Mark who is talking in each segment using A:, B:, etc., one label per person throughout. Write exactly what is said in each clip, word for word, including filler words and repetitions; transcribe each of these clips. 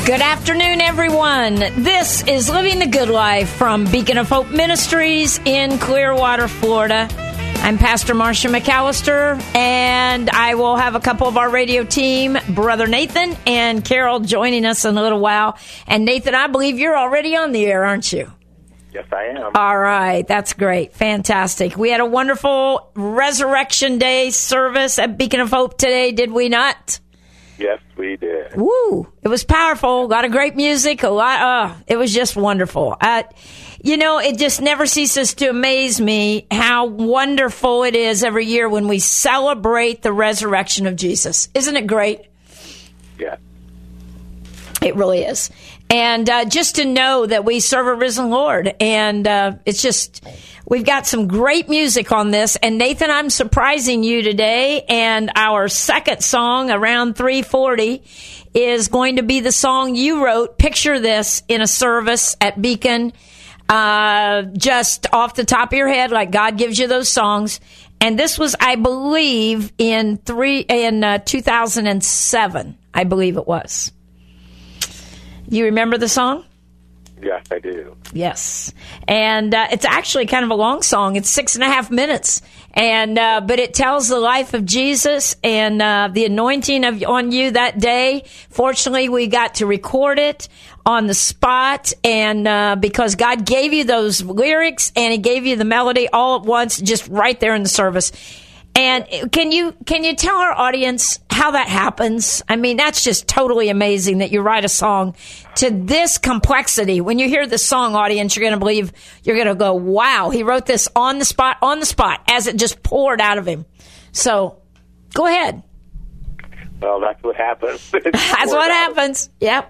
A: Good afternoon, everyone. This is Living the Good Life from Beacon of Hope Ministries in Clearwater, Florida. I'm Pastor Marcia McAllister, and I will have a couple of our radio team, Brother Nathan and Carol, joining us in a little while. And Nathan, I believe you're already on the air, aren't you?
B: Yes, I am.
A: All right. That's great. Fantastic. We had a wonderful Resurrection Day service at Beacon of Hope today, did we not?
B: Yes, we did.
A: Woo! It was powerful. A lot of great music. A lot. Uh, it was just wonderful. Uh, you know, it just never ceases to amaze me how wonderful it is every year when we celebrate the resurrection of Jesus. Isn't it great?
B: Yeah.
A: It really is. And uh, just to know that we serve a risen Lord. And uh, it's just, we've got some great music on this. And Nathan, I'm surprising you today. And our second song, around three forty, is going to be the song you wrote. Picture this in a service at Beacon, uh, just off the top of your head, like God gives you those songs. And this was, I believe, in three in uh, two thousand seven, I believe it was. You remember the song?
B: Yes, I do.
A: Yes. And uh, it's actually kind of a long song. It's six and a half minutes. And uh, but it tells the life of Jesus and uh, the anointing of on you that day. Fortunately, we got to record it on the spot. And uh, because God gave you those lyrics and He gave you the melody all at once, just right there in the service. And can you can you tell our audience how that happens? I mean, that's just totally amazing that you write a song to this complexity. When you hear the song, audience, you're going to believe, you're going to go, wow, he wrote this on the spot, on the spot, as it just poured out of him. So, go ahead.
B: Well, that's what happens.
A: That's what happens. Yep.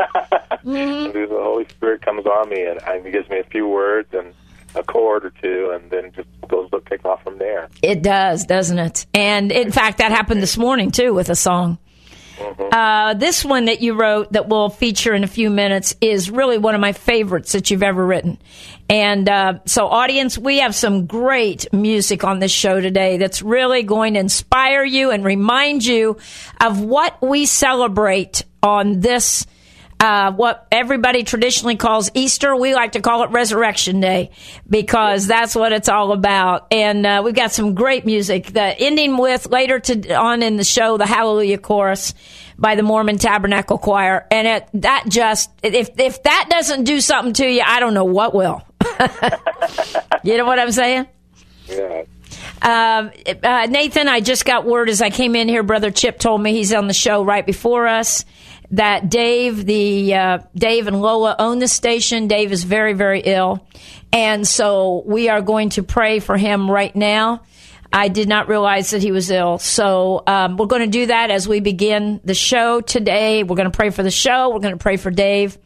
B: Mm-hmm. The Holy Spirit comes on me and, and He gives me a few words and a chord or two, and then just goes to pick off from there.
A: It does, doesn't it? And in fact, that happened this morning too with a song. Mm-hmm. Uh, this one that you wrote that we'll feature in a few minutes is really one of my favorites that you've ever written. And uh, so, audience, we have some great music on this show today that's really going to inspire you and remind you of what we celebrate on this Uh, what everybody traditionally calls Easter. We like to call it Resurrection Day because that's what it's all about. And uh, we've got some great music. The ending with, later to, on in the show, the Hallelujah Chorus by the Mormon Tabernacle Choir. And it, that just, if if that doesn't do something to you, I don't know what will. You know what I'm saying?
B: Yeah.
A: Um, uh, Nathan, I just got word as I came in here, Brother Chip told me he's on the show right before us, that Dave, the uh, Dave and Lola own the station. Dave is very, very ill. And so we are going to pray for him right now. I did not realize that he was ill. So um, we're going to do that as we begin the show today. We're going to pray for the show. We're going to pray for Dave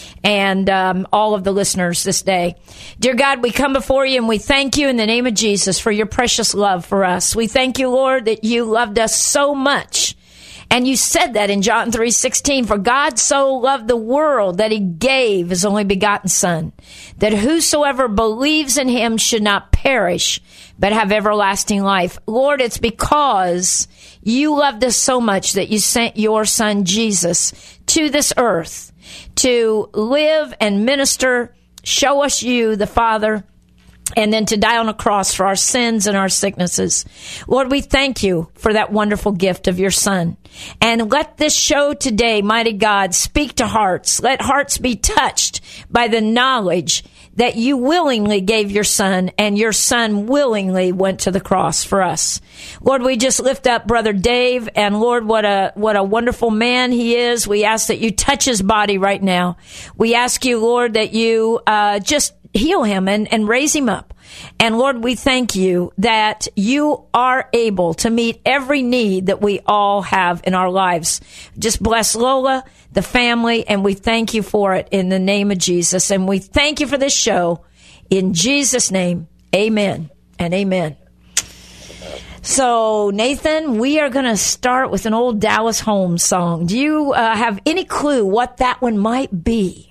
A: and um, all of the listeners this day. Dear God, we come before you and we thank you in the name of Jesus for your precious love for us. We thank you, Lord, that you loved us so much. And you said that in John three sixteen, for God so loved the world that he gave his only begotten Son, that whosoever believes in him should not perish, but have everlasting life. Lord, it's because you loved us so much that you sent your Son Jesus to this earth to live and minister, show us you, the Father, and then to die on a cross for our sins and our sicknesses. Lord, we thank you for that wonderful gift of your Son. And let this show today, mighty God, speak to hearts. Let hearts be touched by the knowledge that you willingly gave your Son, and your Son willingly went to the cross for us. Lord, we just lift up Brother Dave, and Lord, what a what a wonderful man he is. We ask that you touch his body right now. We ask you, Lord, that you uh, just heal him and, and raise him up. And Lord, we thank you that you are able to meet every need that we all have in our lives. Just bless Lola, the family, and we thank you for it in the name of Jesus. And we thank you for this show. In Jesus' name, amen and amen. So, Nathan, we are going to start with an old Dallas Holmes song. Do you uh, have any clue what that one might be?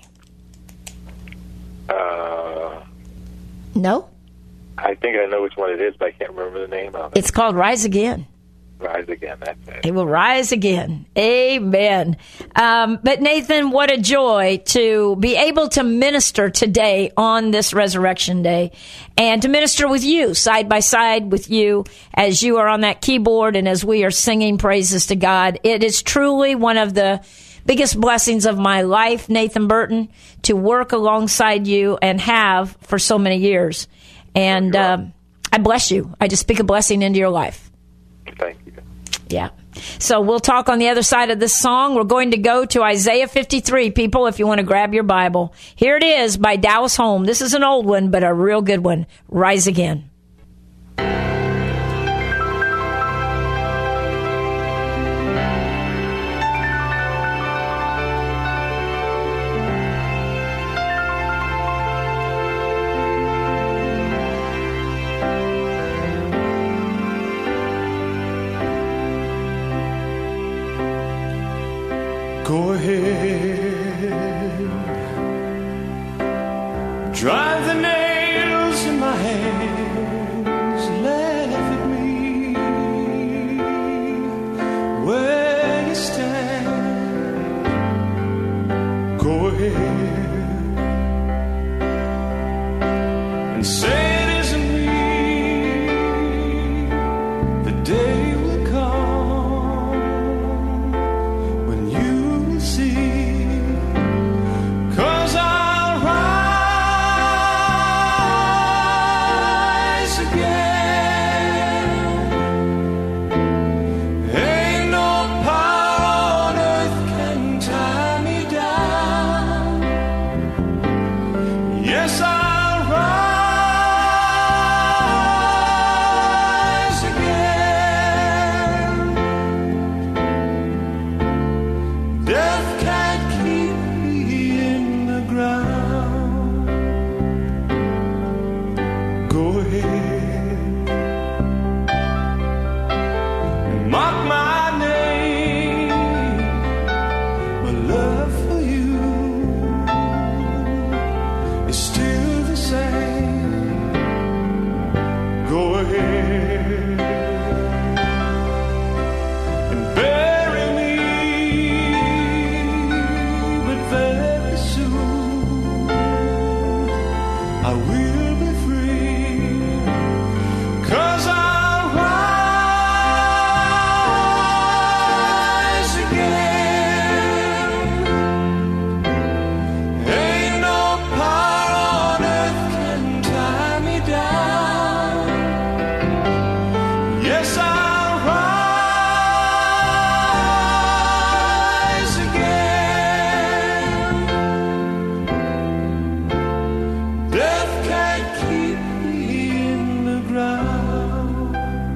B: Uh,
A: no?
B: I think I know which one it is, but I can't remember the name of it.
A: It's called Rise Again.
B: rise again. That's it.
A: He will rise again. Amen. Um, but Nathan, what a joy to be able to minister today on this Resurrection Day, and to minister with you, side by side with you, as you are on that keyboard and as we are singing praises to God. It is truly one of the biggest blessings of my life, Nathan Burton, to work alongside you and have for so many years. And um, I bless you. I just speak a blessing into your life.
B: Thank you.
A: Yeah. So we'll talk on the other side of this song. We're going to go to Isaiah fifty-three, people, if you want to grab your Bible. Here it is by Dallas Holm. This is an old one, but a real good one. Rise Again.
C: Go ahead, drive the nails in my hands, laugh at me where you stand. Go ahead and say it isn't me. The day will come when you see, 'cause I'll rise again. Ain't no power on earth can tie me down. Yes, I'll rise again. Death can't keep me in the ground. Go ahead and mark my name. My love for you is still the same. Go ahead and bury me, but very soon I will be free, 'cause I'll rise again. Ain't no power on earth can tie me down. Yes, I'll rise again. Death can't keep me in the ground.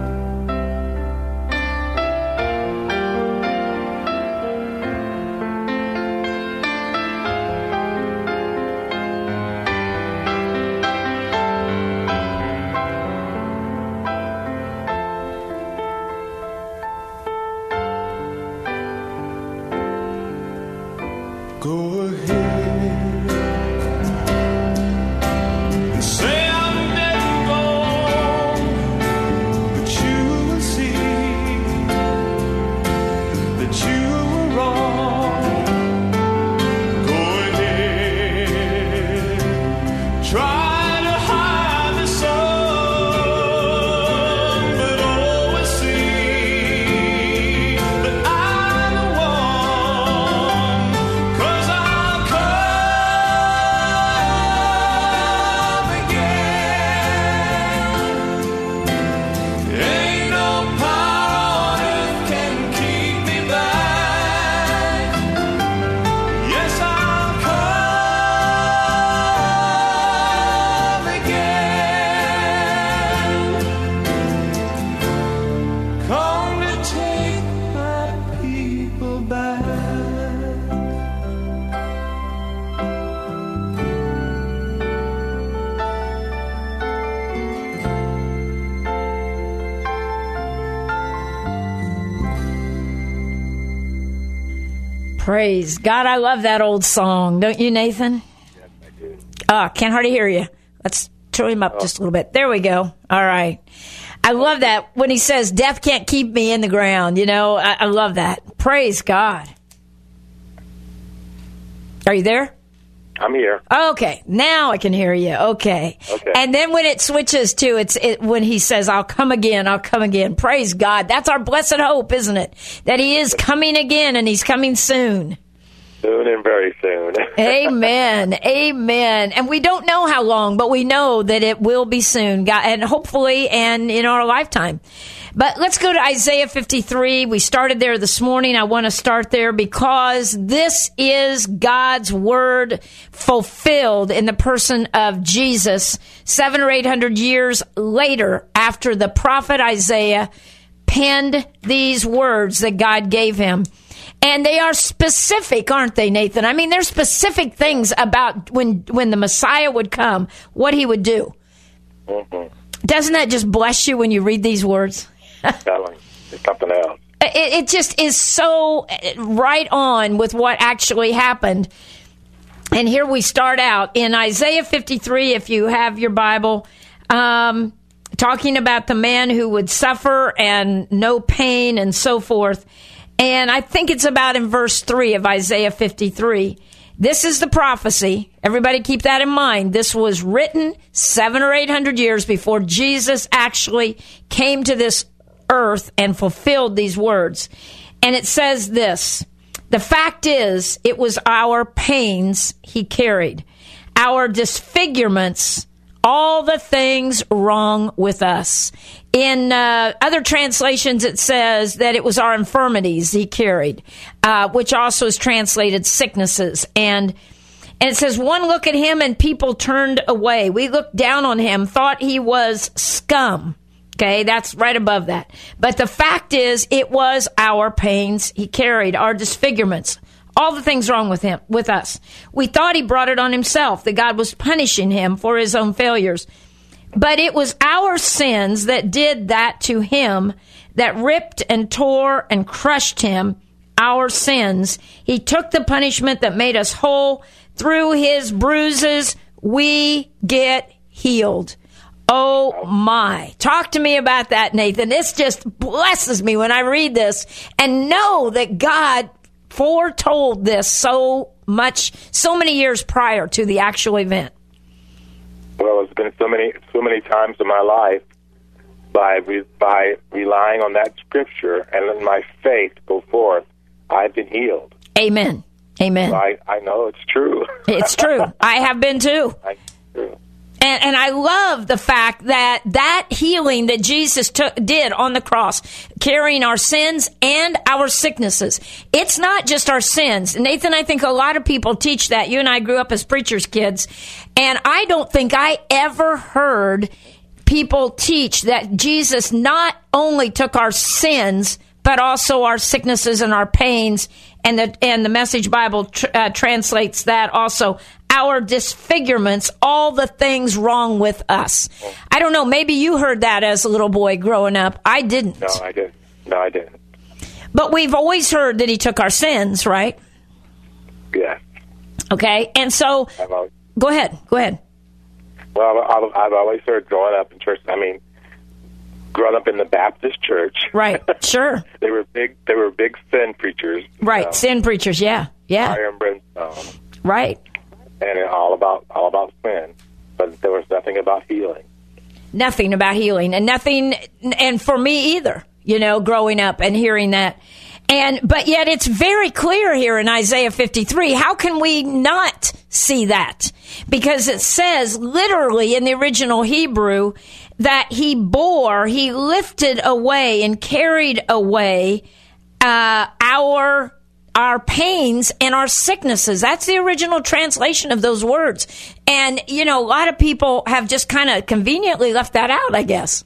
C: Go ahead and say I'm dead and gone, but you will see that you were wrong. Go ahead, try to hide the sun, but always see that I'm the one, 'cause I'll come again. Ain't no power on earth can keep me back. Yes, I'll come again. Come to take my people back.
A: Praise God. I love that old song. Don't you, Nathan?
B: Yes, I do.
A: Ah, can't hardly hear you. Let's turn him up just a little bit. There we go. All right. I love that when he says, death can't keep me in the ground. You know, I, I love that. Praise God. Are you there?
B: I'm here.
A: Okay, now I can hear you. Okay.
B: Okay.
A: And then when it switches to, it's it, when he says, I'll come again, I'll come again. Praise God. That's our blessed hope, isn't it? That he is coming again, and he's coming soon.
B: Soon and very soon.
A: Amen. Amen. And we don't know how long, but we know that it will be soon, God, and hopefully and in our lifetime. But let's go to Isaiah fifty-three. We started there this morning. I want to start there because this is God's word fulfilled in the person of Jesus seven or eight hundred years later after the prophet Isaiah penned these words that God gave him. And they are specific, aren't they, Nathan? I mean, there's specific things about when when the Messiah would come, what he would do.
B: Mm-hmm.
A: Doesn't that just bless you when you read these words?
B: It's something else.
A: It, it just is so right on with what actually happened. And here we start out in Isaiah fifty-three, if you have your Bible, um, talking about the man who would suffer and no pain and so forth. And I think it's about in verse three of Isaiah fifty-three. This is the prophecy. Everybody keep that in mind. This was written seven or eight hundred years before Jesus actually came to this earth and fulfilled these words. And it says this: the fact is, it was our pains he carried, our disfigurements, all the things wrong with us. In uh, other translations, it says that it was our infirmities he carried, uh, which also is translated sicknesses. And, and it says, one look at him and people turned away. We looked down on him, thought he was scum. Okay, that's right above that. But the fact is, it was our pains he carried, our disfigurements, all the things wrong with him, with us. We thought he brought it on himself, that God was punishing him for his own failures. But it was our sins that did that to him, that ripped and tore and crushed him, our sins. He took the punishment that made us whole. Through his bruises, we get healed. Oh, my. Talk to me about that, Nathan. This just blesses me when I read this and know that God foretold this so much, so many years prior to the actual event.
B: Well, it's been so many, so many times in my life by by relying on that scripture and letting my faith go forth, I've been healed.
A: Amen. Amen.
B: So I, I know it's true.
A: It's true. I have been too.
B: I, true.
A: And, and I love the fact that that healing that Jesus took, did on the cross, carrying our sins and our sicknesses. It's not just our sins. Nathan, I think a lot of people teach that. You and I grew up as preachers' kids. And I don't think I ever heard people teach that Jesus not only took our sins, but also our sicknesses and our pains. And the, and the Message Bible tr- uh, translates that also. Our disfigurements, all the things wrong with us. I don't know, maybe you heard that as a little boy growing up. I didn't.
B: No, I didn't. No, I didn't.
A: But we've always heard that he took our sins, right?
B: Yes.
A: Okay, and so,
B: I've always,
A: go ahead, go ahead.
B: well, I've, I've always heard growing up in church, I mean, growing up in the Baptist church.
A: Right, sure.
B: They were big, they were big sin preachers.
A: Right,
B: know,
A: sin preachers, yeah, yeah.
B: Fire and brimstone.
A: Right.
B: And all about all about sin, but there was nothing about healing.
A: Nothing about healing, and nothing, and for me either. You know, growing up and hearing that, and but yet it's very clear here in Isaiah fifty-three. How can we not see that? Because it says literally in the original Hebrew that he bore, he lifted away and carried away uh, our. our pains and our sicknesses. That's the original translation of those words. And, you know, a lot of people have just kind of conveniently left that out, I guess.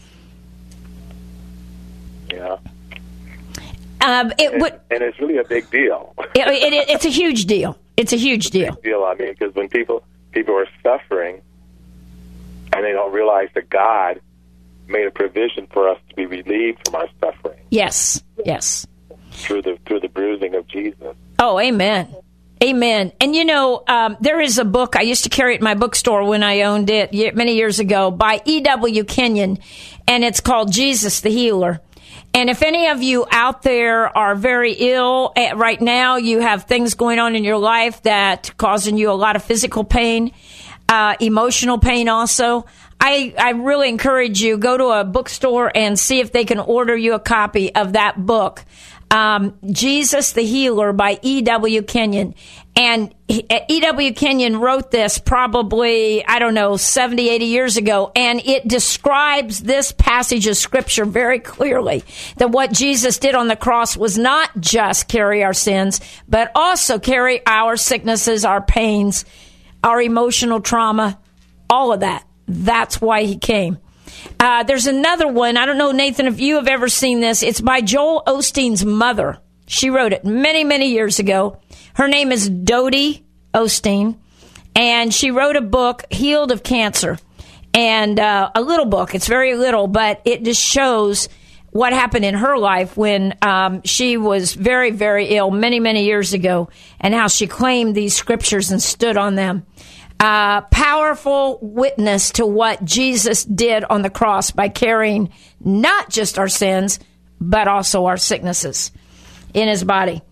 B: Yeah.
A: Um, it
B: and,
A: would,
B: and it's really a big deal.
A: it, it, it's a huge deal. It's a huge deal.
B: Big deal, I mean, because when people, people are suffering and they don't realize that God made a provision for us to be relieved from our suffering.
A: Yes, yes.
B: Through the through the bruising of Jesus.
A: Oh, amen. Amen. And you know, um, there is a book, I used to carry it in my bookstore when I owned it ye- many years ago, by E W Kenyon, and it's called Jesus the Healer. And if any of you out there are very ill eh, right now, you have things going on in your life that causing you a lot of physical pain, uh, emotional pain also, I, I really encourage you, go to a bookstore and see if they can order you a copy of that book. Um, Jesus the Healer by E W Kenyon. And E W Kenyon wrote this probably, I don't know, seventy, eighty years ago. And it describes this passage of Scripture very clearly, that what Jesus did on the cross was not just carry our sins, but also carry our sicknesses, our pains, our emotional trauma, all of that. That's why he came. Uh, there's another one. I don't know, Nathan, if you have ever seen this. It's by Joel Osteen's mother. She wrote it many, many years ago. Her name is Dodie Osteen, and she wrote a book, Healed of Cancer, and uh, a little book. It's very little, but it just shows what happened in her life when um, she was very, very ill many, many years ago, and how she claimed these scriptures and stood on them. Uh, powerful witness to what Jesus did on the cross by carrying not just our sins, but also our sicknesses in his body.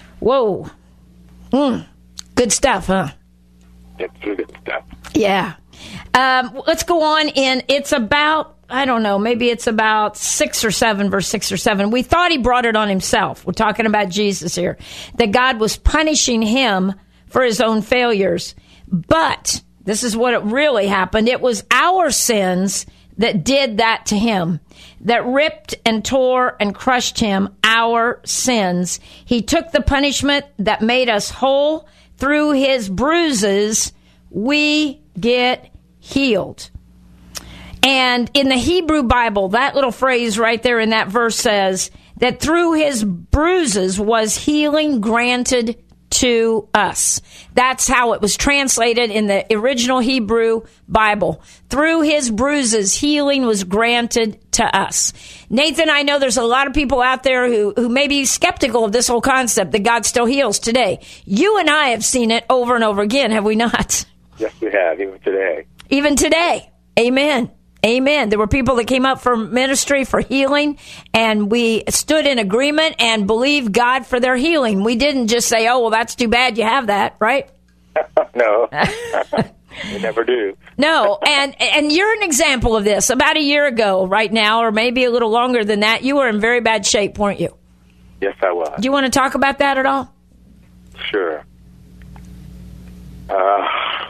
A: Whoa. Mm. Good stuff, huh?
B: It's good stuff.
A: Yeah. Um, let's go on in. It's about, I don't know, maybe it's about six or seven, verse six or seven. We thought he brought it on himself. We're talking about Jesus here. That God was punishing him for his own failures. But this is what it really happened. It was our sins that did that to him, that ripped and tore and crushed him, our sins. He took the punishment that made us whole. Through his bruises, we get healed. And in the Hebrew Bible, that little phrase right there in that verse says that through his bruises was healing granted to us. That's how it was translated in the original Hebrew Bible. Through his bruises, healing was granted to us. Nathan, I know there's a lot of people out there who, who may be skeptical of this whole concept that God still heals today. You and I have seen it over and over again, have we not?
B: Yes, we have, even today.
A: Even today. Amen. Amen. There were people that came up for ministry, for healing, and we stood in agreement and believed God for their healing. We didn't just say, oh, well, that's too bad you have that, right?
B: No, we never do.
A: No, and and you're an example of this. About a year ago right now, or maybe a little longer than that, you were in very bad shape, weren't you?
B: Yes, I was.
A: Do you want to talk about that at all?
B: Sure. Uh,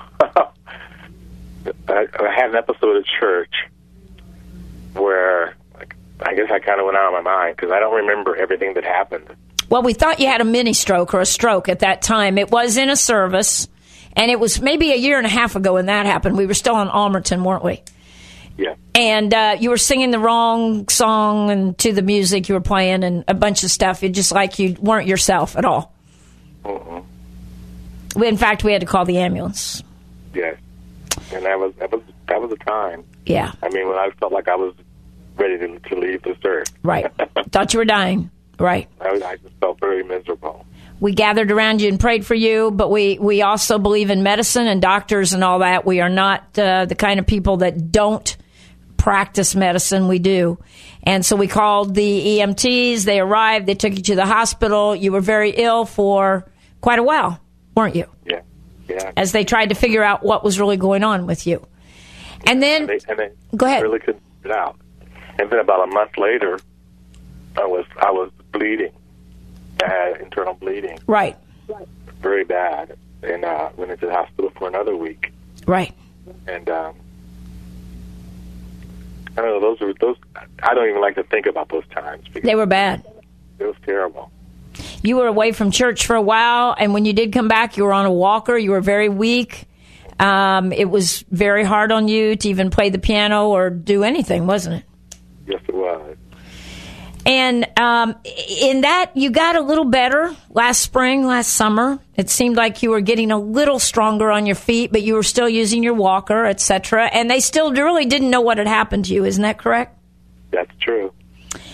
B: I, I had an episode at church where like, I guess I kind of went out of my mind because I don't remember everything that happened.
A: Well, we thought you had a mini stroke or a stroke at that time. It was in a service, and it was maybe a year and a half ago when that happened. We were still in Almerton, weren't we?
B: Yeah.
A: And uh, you were singing the wrong song and to the music you were playing and a bunch of stuff. It just like you weren't yourself at all.
B: Mm-hmm.
A: We, in fact, we had to call the ambulance.
B: Yes. And that was that was that was a time.
A: Yeah.
B: I mean, when I felt like I was ready to, to leave this earth.
A: Right. Thought you were dying. Right.
B: I, I just felt very miserable.
A: We gathered around you and prayed for you, but we, we also believe in medicine and doctors and all that. We are not uh, the kind of people that don't practice medicine. We do. And so we called the E M Ts. They arrived. They took you to the hospital. You were very ill for quite a while, weren't you?
B: Yeah. Yeah.
A: As they tried to figure out what was really going on with you. And then,
B: and they, and they
A: go ahead.
B: Really couldn't get it out. And then about a month later, I was I was bleeding. I had internal bleeding.
A: Right.
B: Very bad. And uh, went into the hospital for another week.
A: Right.
B: And um, I don't know, those were those. I don't even like to think about those times. Because
A: they were bad.
B: It was terrible.
A: You were away from church for a while, and when you did come back, you were on a walker. You were very weak. Um, it was very hard on you to even play the piano or do anything, wasn't it?
B: Yes, it was.
A: And um, in that, you got a little better last spring, last summer. It seemed like you were getting a little stronger on your feet, but you were still using your walker, et cetera. And they still really didn't know what had happened to you. Isn't that correct?
B: That's true.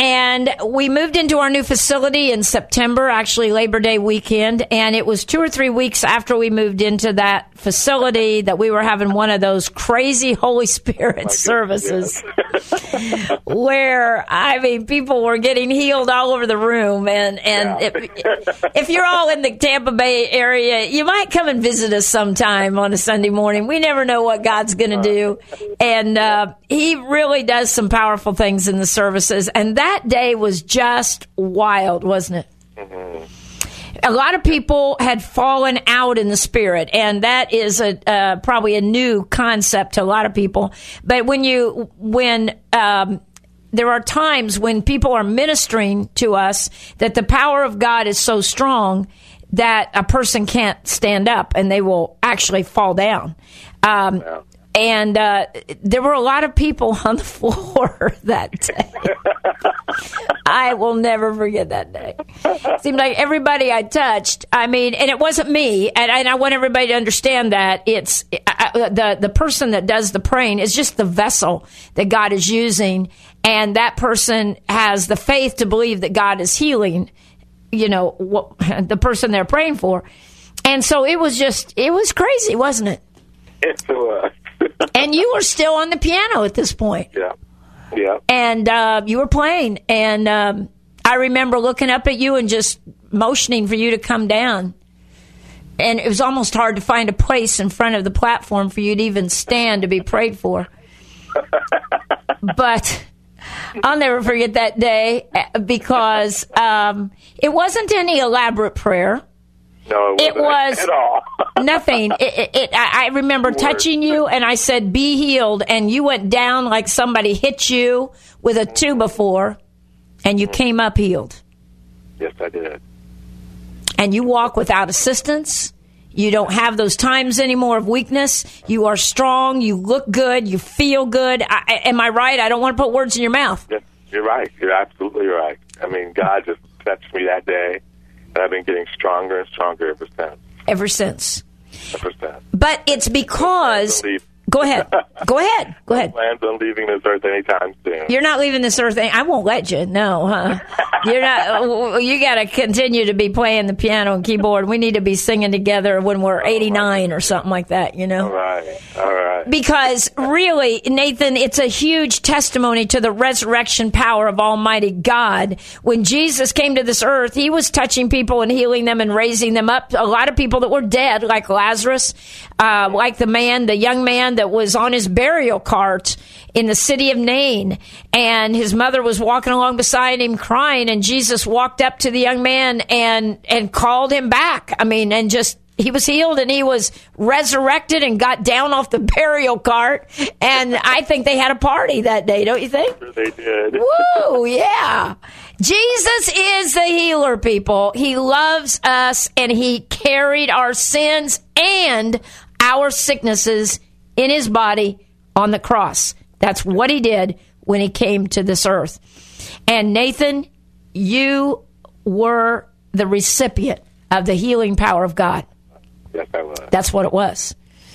A: And we moved into our new facility in September, actually Labor Day weekend. And it was two or three weeks after we moved into that facility that we were having one of those crazy Holy Spirit services yes. where, I mean, people were getting healed all over the room. And, and yeah. if, if you're all in the Tampa Bay area, you might come and visit us sometime on a Sunday morning. We never know what God's going to do. And uh, he really does some powerful things in the services. And that That day was just wild, wasn't it? Mm-hmm. A lot of people had fallen out in the spirit, and that is a uh, probably a new concept to a lot of people. But when you when um, there are times when people are ministering to us that the power of God is so strong that a person can't stand up and they will actually fall down. Um, yeah. And uh, there were a lot of people on the floor that day. I will never forget that day. It seemed like everybody I touched, I mean, and it wasn't me, and, and I want everybody to understand that it's uh, the, the person that does the praying is just the vessel that God is using, and that person has the faith to believe that God is healing, you know, what, the person they're praying for. And so it was just, it was crazy, wasn't it?
B: It was.
A: And you were still on the piano at this point.
B: Yeah. Yeah.
A: And uh, you were playing. And um, I remember looking up at you and just motioning for you to come down. And it was almost hard to find a place in front of the platform for you to even stand to be prayed for. But I'll never forget that day because um, it wasn't any elaborate prayer.
B: No, it,
A: it was
B: at all.
A: Nothing. It, it, it, I remember Word. touching you, and I said, "Be healed," and you went down like somebody hit you with a two before, and you came up healed.
B: Yes, I did.
A: And you walk without assistance. You don't have those times anymore of weakness. You are strong. You look good. You feel good. I, am I right? I don't want to put words in your mouth.
B: Yes, you're right. You're absolutely right. I mean, God just touched me that day. And I've been getting stronger and stronger ever since.
A: Ever since.
B: Ever since.
A: But it's because... Go ahead. Go ahead. Go ahead.
B: Plans on leaving this earth anytime soon.
A: You're not leaving this earth. I won't let you. No, huh? You're not. You got to continue to be playing the piano and keyboard. We need to be singing together when we're eighty-nine or something like that, you know?
B: All right. All right.
A: Because really, Nathan, it's a huge testimony to the resurrection power of Almighty God. When Jesus came to this earth, he was touching people and healing them and raising them up. A lot of people that were dead, like Lazarus, uh, like the man, the young man that was on his burial cart in the city of Nain, and his mother was walking along beside him crying, and Jesus walked up to the young man and and called him back. I mean, and just he was healed and he was resurrected and got down off the burial cart, and I think they had a party that day, don't you think?
B: Sure they did.
A: Woo, yeah. Jesus is the healer, people. He loves us, and he carried our sins and our sicknesses in his body on the cross. That's what he did when he came to this earth. And Nathan, you were the recipient of the healing power of God.
B: Yes, I was.
A: That's what it was.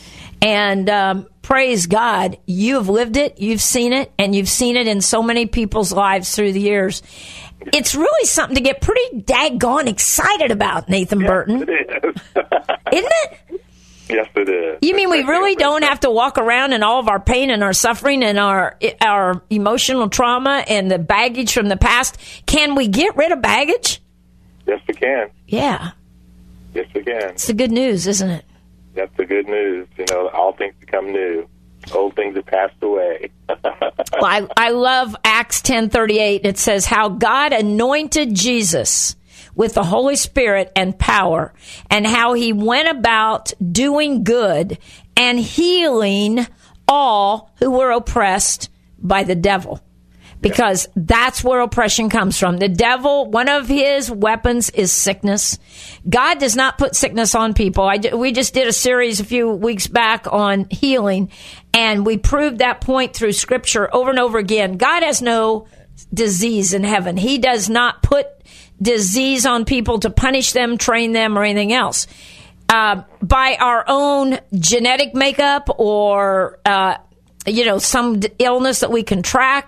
A: And um, praise God, you've lived it, you've seen it, and you've seen it in so many people's lives through the years. It's really something to get pretty daggone excited about, Nathan
B: yes,
A: Burton.
B: It is.
A: Isn't it?
B: Yes, it is.
A: You mean we really don't have to walk around in all of our pain and our suffering and our our emotional trauma and the baggage from the past? Can we get rid of baggage?
B: Yes, we can.
A: Yeah.
B: Yes, we can.
A: It's the good news, isn't it?
B: That's the good news. You know, all things become new. Old things have passed away.
A: Well, I, I love Acts ten thirty-eight. It says how God anointed Jesus with the Holy Spirit and power, and how he went about doing good and healing all who were oppressed by the devil. Because that's where oppression comes from. The devil, one of his weapons is sickness. God does not put sickness on people. I, we just did a series a few weeks back on healing, and we proved that point through Scripture over and over again. God has no disease in heaven. He does not put disease on people to punish them, train them, or anything else. Uh, by our own genetic makeup or, uh, you know, some illness that we contract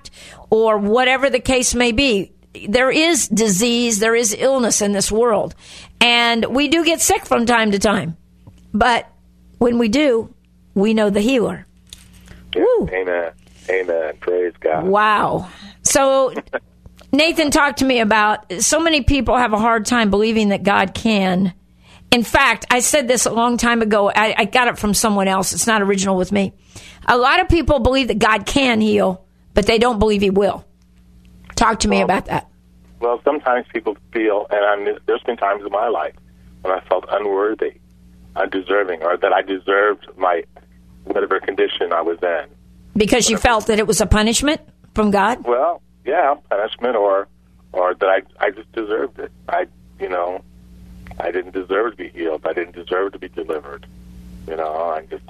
A: or whatever the case may be. There is disease, there is illness in this world. And we do get sick from time to time. But when we do, we know the healer. Woo.
B: Amen. Amen. Praise God.
A: Wow. So, Nathan, talk to me about, so many people have a hard time believing that God can. In fact, I said this a long time ago. I, I got it from someone else. It's not original with me. A lot of people believe that God can heal, but they don't believe he will. Talk to me
B: well,
A: about that.
B: Well, sometimes people feel, and I'm, there's been times in my life when I felt unworthy, undeserving, or that I deserved my whatever condition I was in.
A: Because whatever. You felt that it was a punishment from God?
B: Well, yeah, punishment, or or that I I just deserved it. I, you know, I didn't deserve to be healed. I didn't deserve to be delivered. You know, I just,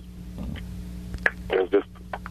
B: it was just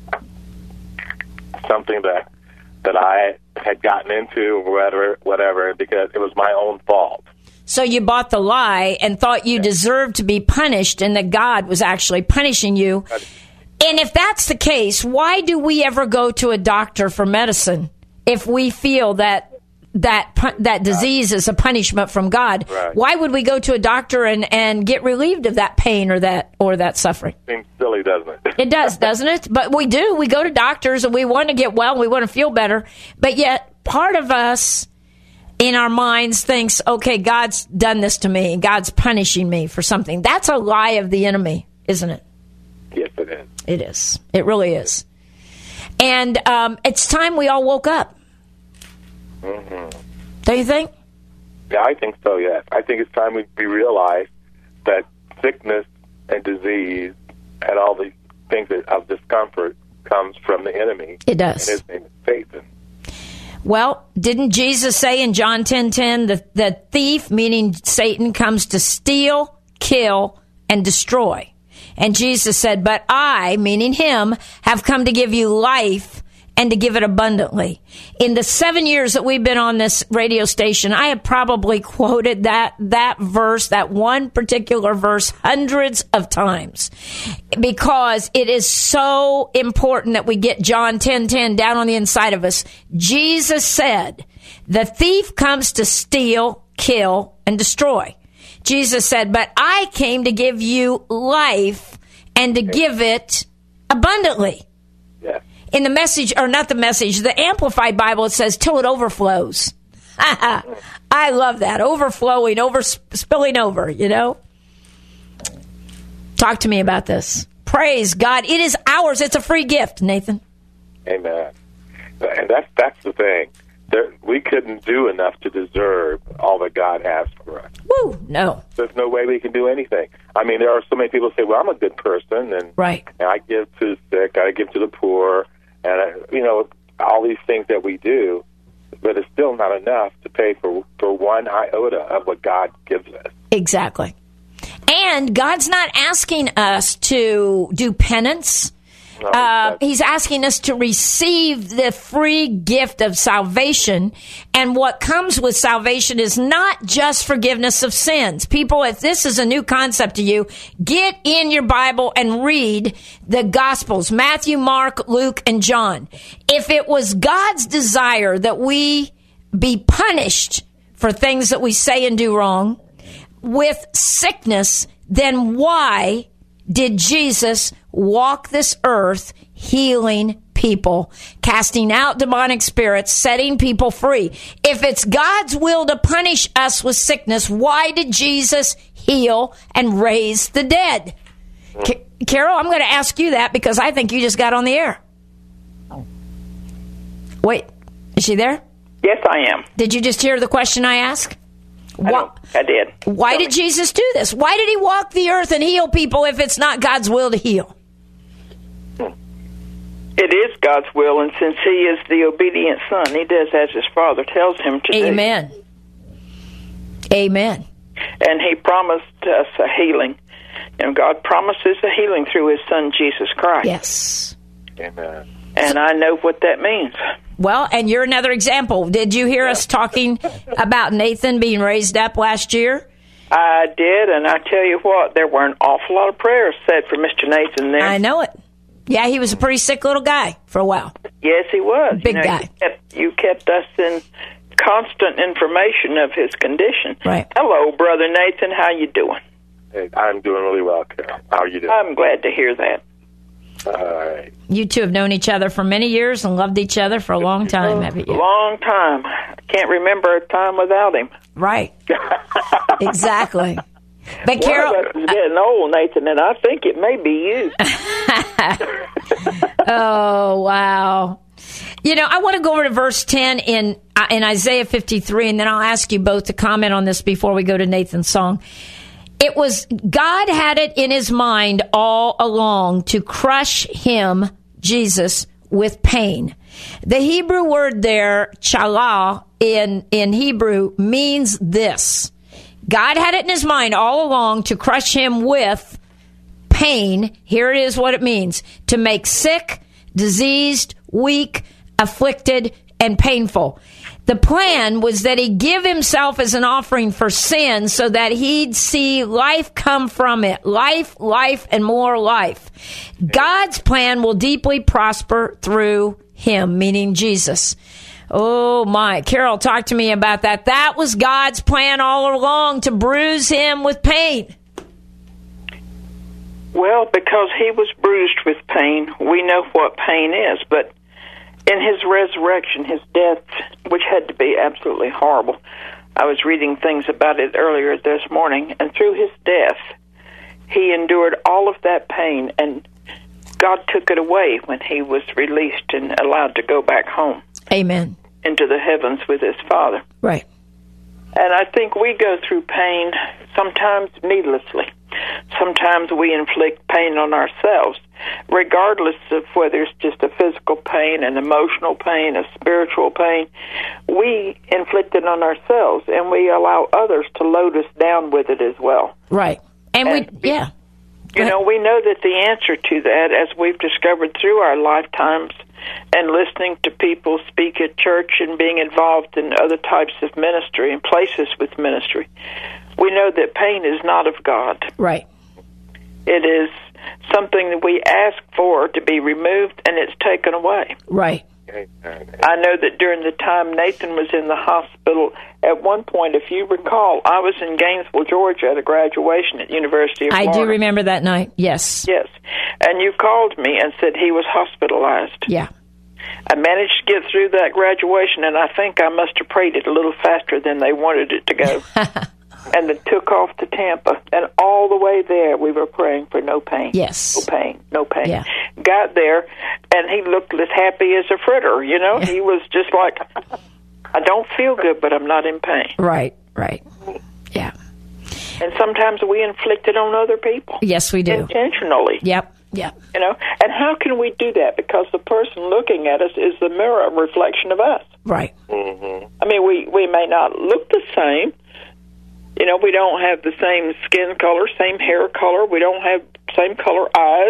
B: something that that I had gotten into, or whatever, whatever, because it was my own fault.
A: So you bought the lie and thought you yeah. deserved to be punished, and that God was actually punishing you. And if that's the case, why do we ever go to a doctor for medicine if we feel that that that disease is a punishment from God?
B: Right.
A: Why would we go to a doctor and, and get relieved of that pain or that or that suffering?
B: Seems silly, doesn't it?
A: It does, doesn't it? But we do. We go to doctors and we want to get well. We want to feel better. But yet, part of us in our minds thinks, okay, God's done this to me. God's punishing me for something. That's a lie of the enemy, isn't it?
B: Yes, it is.
A: It is. It really is. And um, it's time we all woke up.
B: Mm-hmm.
A: Don't you think?
B: Yeah, I think so, yes. I think it's time we, we realize that sickness and disease and all these things of discomfort comes from the enemy.
A: It does.
B: And his name is Satan.
A: Well, didn't Jesus say in John ten ten, the, the thief, meaning Satan, comes to steal, kill, and destroy? And Jesus said, but I, meaning him, have come to give you life and to give it abundantly. In the seven years that we've been on this radio station, I have probably quoted that, that verse, that one particular verse, hundreds of times, because it is so important that we get John ten ten down on the inside of us. Jesus said, the thief comes to steal, kill, and destroy. Jesus said, but I came to give you life and to give it abundantly.
B: Yeah.
A: In the message, or not the message, the Amplified Bible, it says, till it overflows. I love that. Overflowing, over spilling over, you know? Talk to me about this. Praise God. It is ours. It's a free gift, Nathan.
B: Amen. And that's, that's the thing. There, we couldn't do enough to deserve all that God has for us.
A: Woo, no.
B: There's no way we can do anything. I mean, there are so many people who say, well, I'm a good person, and,
A: right.
B: and I give to the sick, I give to the poor, and, I, you know, all these things that we do, but it's still not enough to pay for, for one iota of what God gives us.
A: Exactly. And God's not asking us to do penance.
B: No,
A: uh, he's asking us to receive the free gift of salvation. And what comes with salvation is not just forgiveness of sins. People, if this is a new concept to you, get in your Bible and read the Gospels, Matthew, Mark, Luke, and John. If it was God's desire that we be punished for things that we say and do wrong with sickness, then why did Jesus walk this earth healing people, casting out demonic spirits, setting people free? If it's God's will to punish us with sickness, why did Jesus heal and raise the dead? Ca- Carol, I'm going to ask you that because I think you just got on the air. Wait, is she there?
D: Yes, I am.
A: Did you just hear the question I asked?
D: I,
A: Why,
D: I did.
A: Why
D: Tell
A: did
D: me.
A: Jesus do this? Why did he walk the earth and heal people if it's not God's will to heal?
D: It is God's will, and since he is the obedient son, he does as his father tells him to do.
A: Amen. Amen.
D: And he promised us a healing. And God promises a healing through his son, Jesus Christ.
A: Yes.
B: Amen.
D: And I know what that means.
A: Well, and you're another example. Did you hear us talking about Nathan being raised up last year?
D: I did, and I tell you what, there were an awful lot of prayers said for Mister Nathan there.
A: I know it. Yeah, he was a pretty sick little guy for a while.
D: Yes, he was.
A: Big
D: you know,
A: guy.
D: You kept, you kept us in constant information of his condition.
A: Right.
D: Hello, Brother Nathan. How you doing?
B: Hey, I'm doing really well, Carol. How are you doing?
D: I'm glad to hear that.
B: All right.
A: You two have known each other for many years and loved each other for a long time, haven't you?
D: Long time. I can't remember a time without him.
A: Right. Exactly. But
D: One
A: Carol,
D: of us is getting old, Nathan, and I think it may be you.
A: oh wow! You know, I want to go over to verse ten in in Isaiah fifty-three, and then I'll ask you both to comment on this before we go to Nathan's song. It was God had it in His mind all along to crush Him, Jesus, with pain. The Hebrew word there, chalah, in in Hebrew means this. God had it in His mind all along to crush Him with pain. Here it is what it means. To make sick, diseased, weak, afflicted, and painful. The plan was that He'd give Himself as an offering for sin so that He'd see life come from it. Life, life, and more life. God's plan will deeply prosper through Him, meaning Jesus. Oh, my. Carol, talk to me about that. That was God's plan all along, to bruise Him with pain.
D: Well, because He was bruised with pain, we know what pain is. But in His resurrection, His death, which had to be absolutely horrible, I was reading things about it earlier this morning, and through His death, He endured all of that pain, and God took it away when He was released and allowed to go back home.
A: Amen.
D: Into the heavens with His Father.
A: Right.
D: And I think we go through pain sometimes needlessly. Sometimes we inflict pain on ourselves, regardless of whether it's just a physical pain, an emotional pain, a spiritual pain. We inflict it on ourselves, and we allow others to load us down with it as well.
A: Right. And,
D: And
A: we, yeah.
D: You know, we know that the answer to that, as we've discovered through our lifetimes and listening to people speak at church and being involved in other types of ministry and places with ministry, we know that pain is not of God.
A: Right.
D: It is something that we ask for to be removed, and it's taken away.
A: Right.
D: I know that during the time Nathan was in the hospital, at one point, if you recall, I was in Gainesville, Georgia at a graduation at University of
A: I
D: Florida.
A: do remember that night, yes.
D: Yes. And you called me and said he was hospitalized.
A: Yeah.
D: I managed to get through that graduation, and I think I must have prayed it a little faster than they wanted it to go. And then took off to Tampa. And all the way there, we were praying for no pain.
A: Yes.
D: No pain, no pain.
A: Yeah.
D: Got there, and he looked as happy as a fritter, you know? He was just like, I don't feel good, but I'm not in pain.
A: Right, right. Yeah.
D: And sometimes we inflict it on other people.
A: Yes, we do.
D: Intentionally.
A: Yep, yep.
D: You know? And how can we do that? Because the person looking at us is the mirror reflection of us.
A: Right.
B: Mm-hmm.
D: I mean, we, we may not look the same. You know, we don't have the same skin color, same hair color. We don't have same color eyes.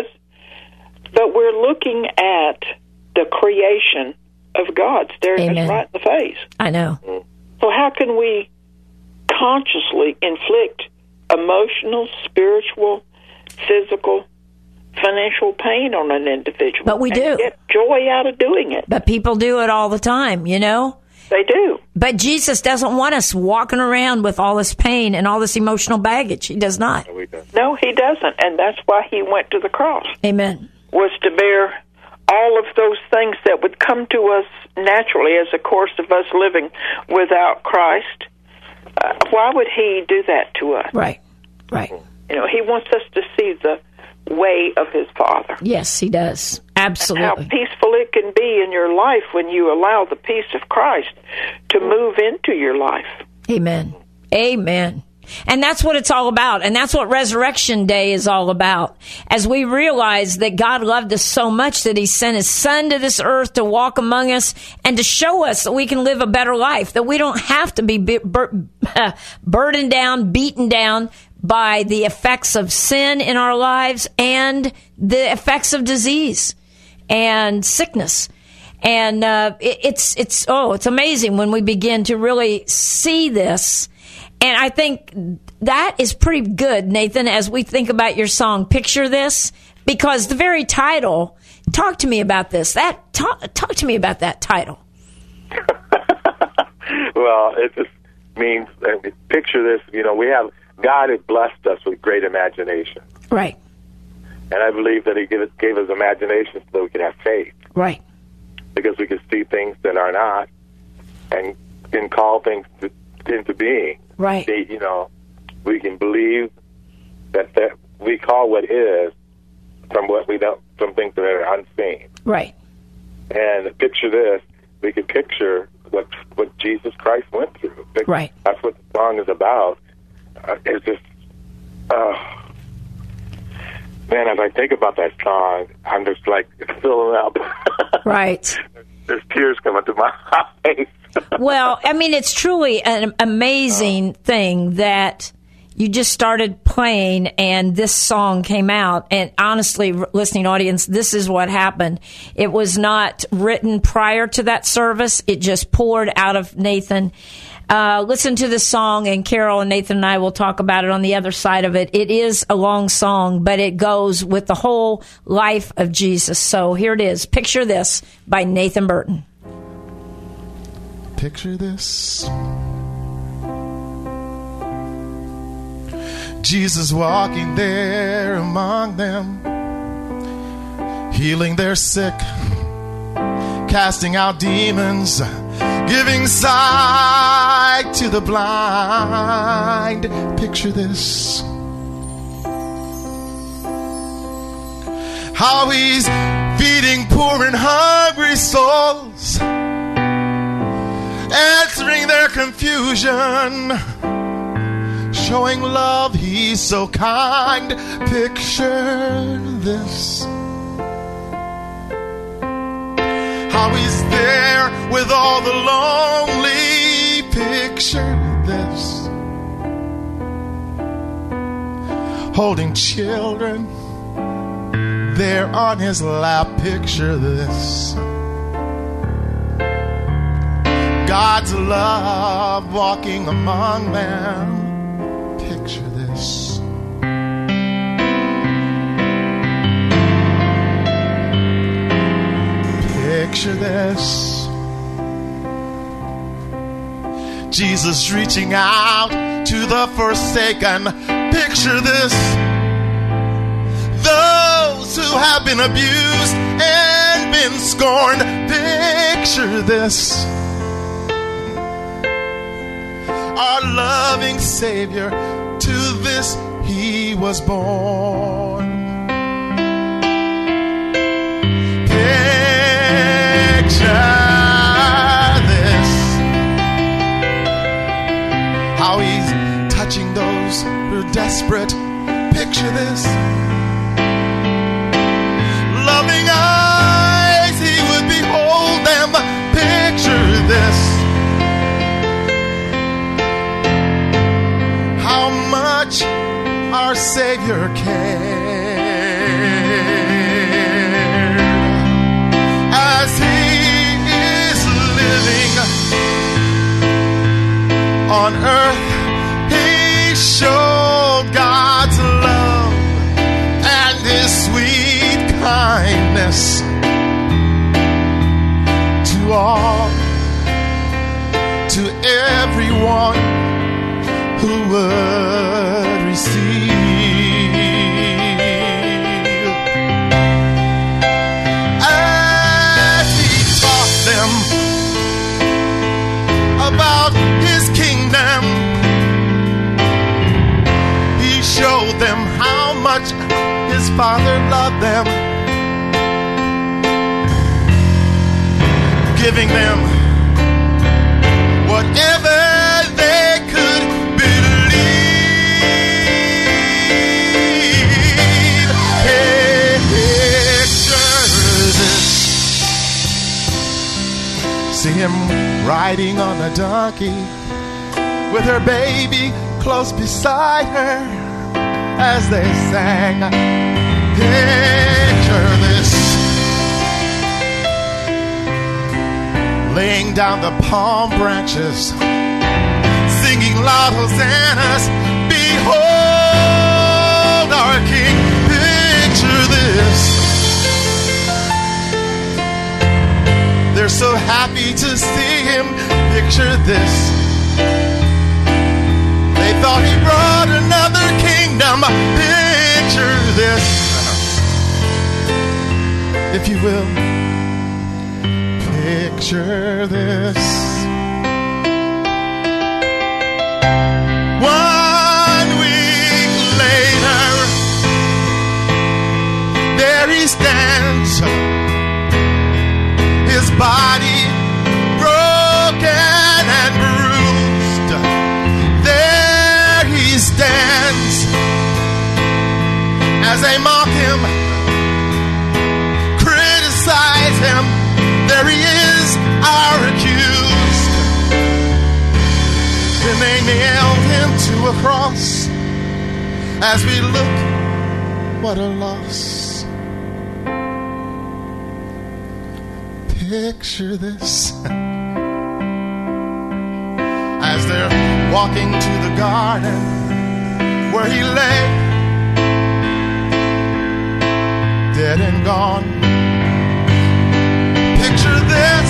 D: But we're looking at the creation of God staring
A: Amen.
D: us right in the face.
A: I know.
D: So how can we consciously inflict emotional, spiritual, physical, financial pain on an individual?
A: But we
D: and
A: do.
D: Get joy out of doing it.
A: But people do it all the time, you know?
D: They do.
A: But Jesus doesn't want us walking around with all this pain and all this emotional baggage. He does not.
B: No, we don't.
D: No, he doesn't. And that's why he went to the cross,
A: Amen.
D: was to bear all of those things that would come to us naturally as a course of us living without Christ. Uh, why would he do that to us?
A: Right, right.
D: You know, he wants us to see the way of his Father.
A: Yes, he does.
D: How
A: Absolutely.
D: peaceful it can be in your life when you allow the peace of Christ to move into your life.
A: Amen. Amen. And that's what it's all about. And that's what Resurrection Day is all about. As we realize that God loved us so much that he sent his son to this earth to walk among us and to show us that we can live a better life, that we don't have to be bur- burdened down, beaten down by the effects of sin in our lives and the effects of disease and sickness. And uh, it, it's it's oh, it's amazing when we begin to really see this. And I think that is pretty good, Nathan, as we think about your song, Picture This, because the very title talk to me about this. That talk, talk to me about that title.
B: Well, it just means, I mean, picture this, you know, we have, God has blessed us with great imagination.
A: Right.
B: And I believe that he gave us, gave us imagination so that we could have faith.
A: Right.
B: Because we could see things that are not and can call things to, into being.
A: Right.
B: They, you know, we can believe that, that we call what is from what we don't, from things that are unseen.
A: Right.
B: And picture this, we can picture what what Jesus Christ went through.
A: Right.
B: That's what the song is about. Uh, it's just, uh, man, as I think about that song, I'm just like filling up.
A: Right.
B: There's tears coming to my eyes.
A: Well, I mean, it's truly an amazing thing that you just started playing and this song came out. And honestly, listening audience, this is what happened. It was not written prior to that service. It just poured out of Nathan. Uh, listen to this song, and Carol and Nathan and I will talk about it on the other side of it. It is a long song, but it goes with the whole life of Jesus. So here it is. Picture This by Nathan Burton.
E: Picture this. Jesus walking there among them, healing their sick, casting out demons, giving sight to the blind. Picture this. How he's feeding poor and hungry souls, answering their confusion, showing love, he's so kind. Picture this. How he's there with all the lonely. Picture this. Holding children there on his lap. Picture this. God's love walking among them. Picture this. Picture this. Jesus reaching out to the forsaken. Picture this. Those who have been abused and been scorned. Picture this. Our loving Savior, to this he was born. Picture this. How he's touching those who are desperate. Picture this. Loving eyes, he would behold them. Picture this. How much our Savior cared as he is living on earth. He showed God's love and his sweet kindness to all, to everyone who would receive. As he taught them about his kingdom, he showed them how much his Father loved them, giving them whatever they could believe. Picture this. See him riding on a donkey with her baby close beside her as they sang. Picture this. Laying down the palm branches, singing loud hosannas. Behold our King. Picture this. Picture this. They thought he brought another kingdom. Picture this, if you will. Picture this. One week later, there he stands, his body broken and bruised. There he stands as they mock him, criticize him. There he is, our accused. Then they nailed him to a cross. As we look, what a loss. Picture this. As they're walking to the garden where he lay, dead and gone. Picture this.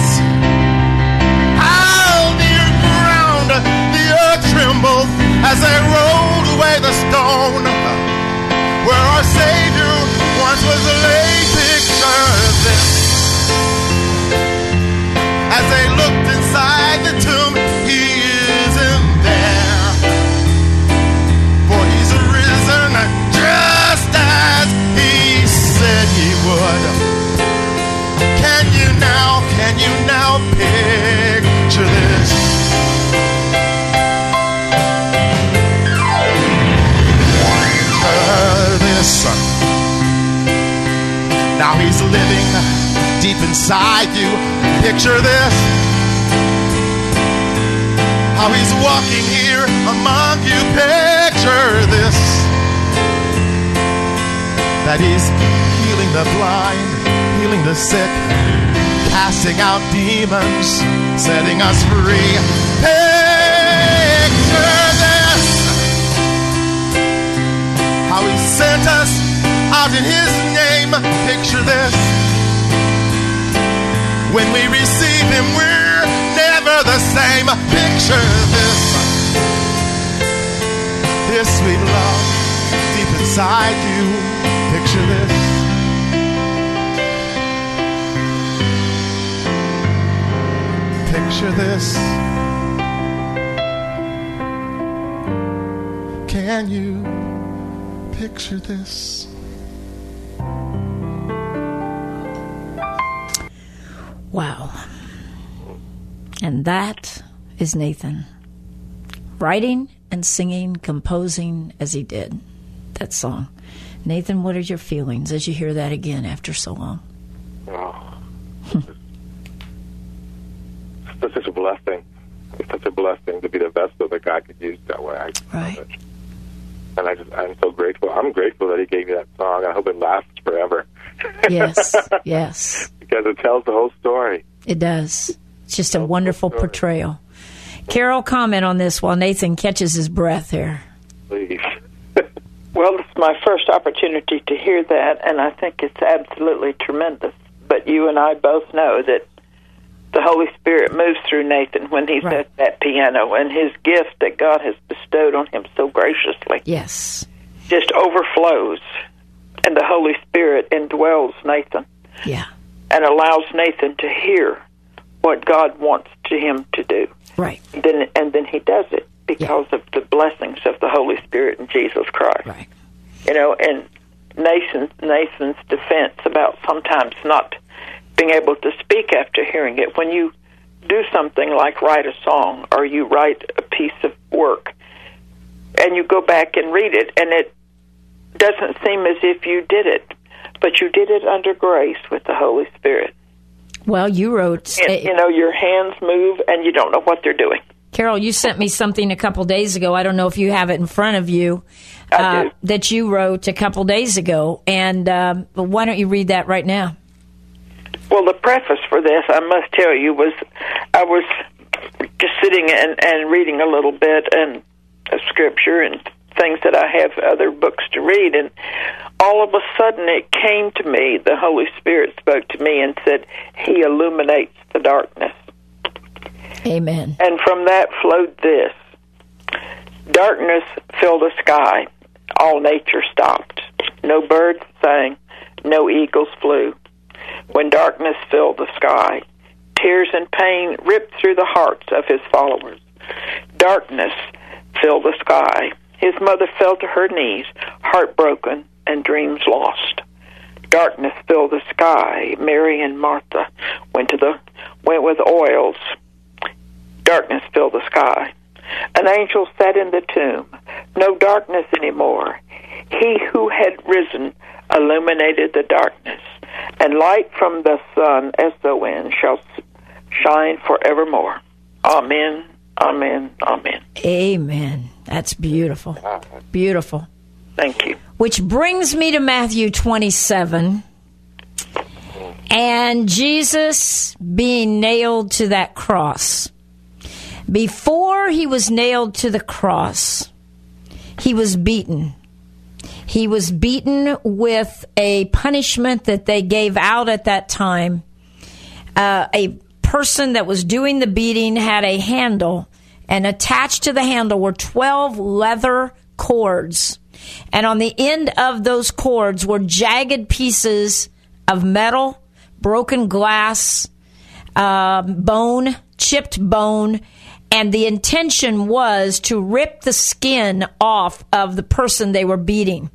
E: How near ground the earth trembled as they rolled away the stone where our Savior once was laid. Picture this. As they looked inside the tomb, he isn't there, for he's arisen just as he said he would. Can you now, can you now picture this? Picture this. Now he's living deep inside you. Picture this. How he's walking here among you. Picture this. That he's healing the blind, healing the sick, casting out demons, setting us free. Picture this. How he sent us out in his name. Picture this. When we receive him, we're never the same. Picture this. This sweet love deep inside you. Picture this. Picture this. Can you picture this?
A: Wow. And that is Nathan. Writing and singing, composing as he did that song. Nathan, what are your feelings as you hear that again after so long?
B: Oh, it's such a blessing. It's such a blessing to be the vessel that God could use that way. I
A: Right.
B: It. And I just, I'm so grateful. I'm grateful that he gave me that song. I hope it lasts forever.
A: Yes, yes.
B: Because it tells the whole story.
A: It does. It's just a wonderful portrayal. Carol, comment on this while Nathan catches his breath here.
B: Please.
D: Well, this is my first opportunity to hear that, and I think it's absolutely tremendous. But you and I both know that the Holy Spirit moves through Nathan when he's
A: Right.
D: at that piano, and his gift that God has bestowed on him so graciously
A: Yes.
D: just overflows, and the Holy Spirit indwells Nathan
A: Yeah.
D: and allows Nathan to hear what God wants to him to do.
A: Right.
D: Then, and then he does it because of the blessings of the Holy Spirit in Jesus Christ.
A: Right.
D: You know, and Nathan, Nathan's defense about sometimes not being able to speak after hearing it. When you do something like write a song or you write a piece of work and you go back and read it, and it doesn't seem as if you did it, but you did it under grace with the Holy Spirit.
A: Well, you wrote...
D: And, you know, your hands move and you don't know what they're doing.
A: Carol, you sent me something a couple days ago. I don't know if you have it in front of you.
D: I
A: uh,
D: do.
A: That you wrote a couple days ago. And um, why don't you read that right now?
D: Well, the preface for this, I must tell you, was I was just sitting and, and reading a little bit and of Scripture and things that I have other books to read, and all of a sudden it came to me, the Holy Spirit spoke to me and said, He illuminates the darkness.
A: Amen.
D: And from that flowed this. Darkness filled the sky. All nature stopped. No birds sang. No eagles flew. When darkness filled the sky, tears and pain ripped through the hearts of his followers. Darkness filled the sky. His mother fell to her knees, heartbroken and dreams lost. Darkness filled the sky. Mary and Martha went to the went with oils. Darkness filled the sky. An angel sat in the tomb. No darkness anymore. He who had risen illuminated the darkness, and light from the sun, S O N, shall shine forevermore. Amen, amen, amen.
A: Amen. That's beautiful. Beautiful.
D: Thank you.
A: Which brings me to Matthew twenty-seven. And Jesus being nailed to that cross. Before he was nailed to the cross, he was beaten. He was beaten with a punishment that they gave out at that time. Uh, a person that was doing the beating had a handle, and attached to the handle were twelve leather cords. And on the end of those cords were jagged pieces of metal, broken glass, uh, bone, chipped bone, and the intention was to rip the skin off of the person they were beating.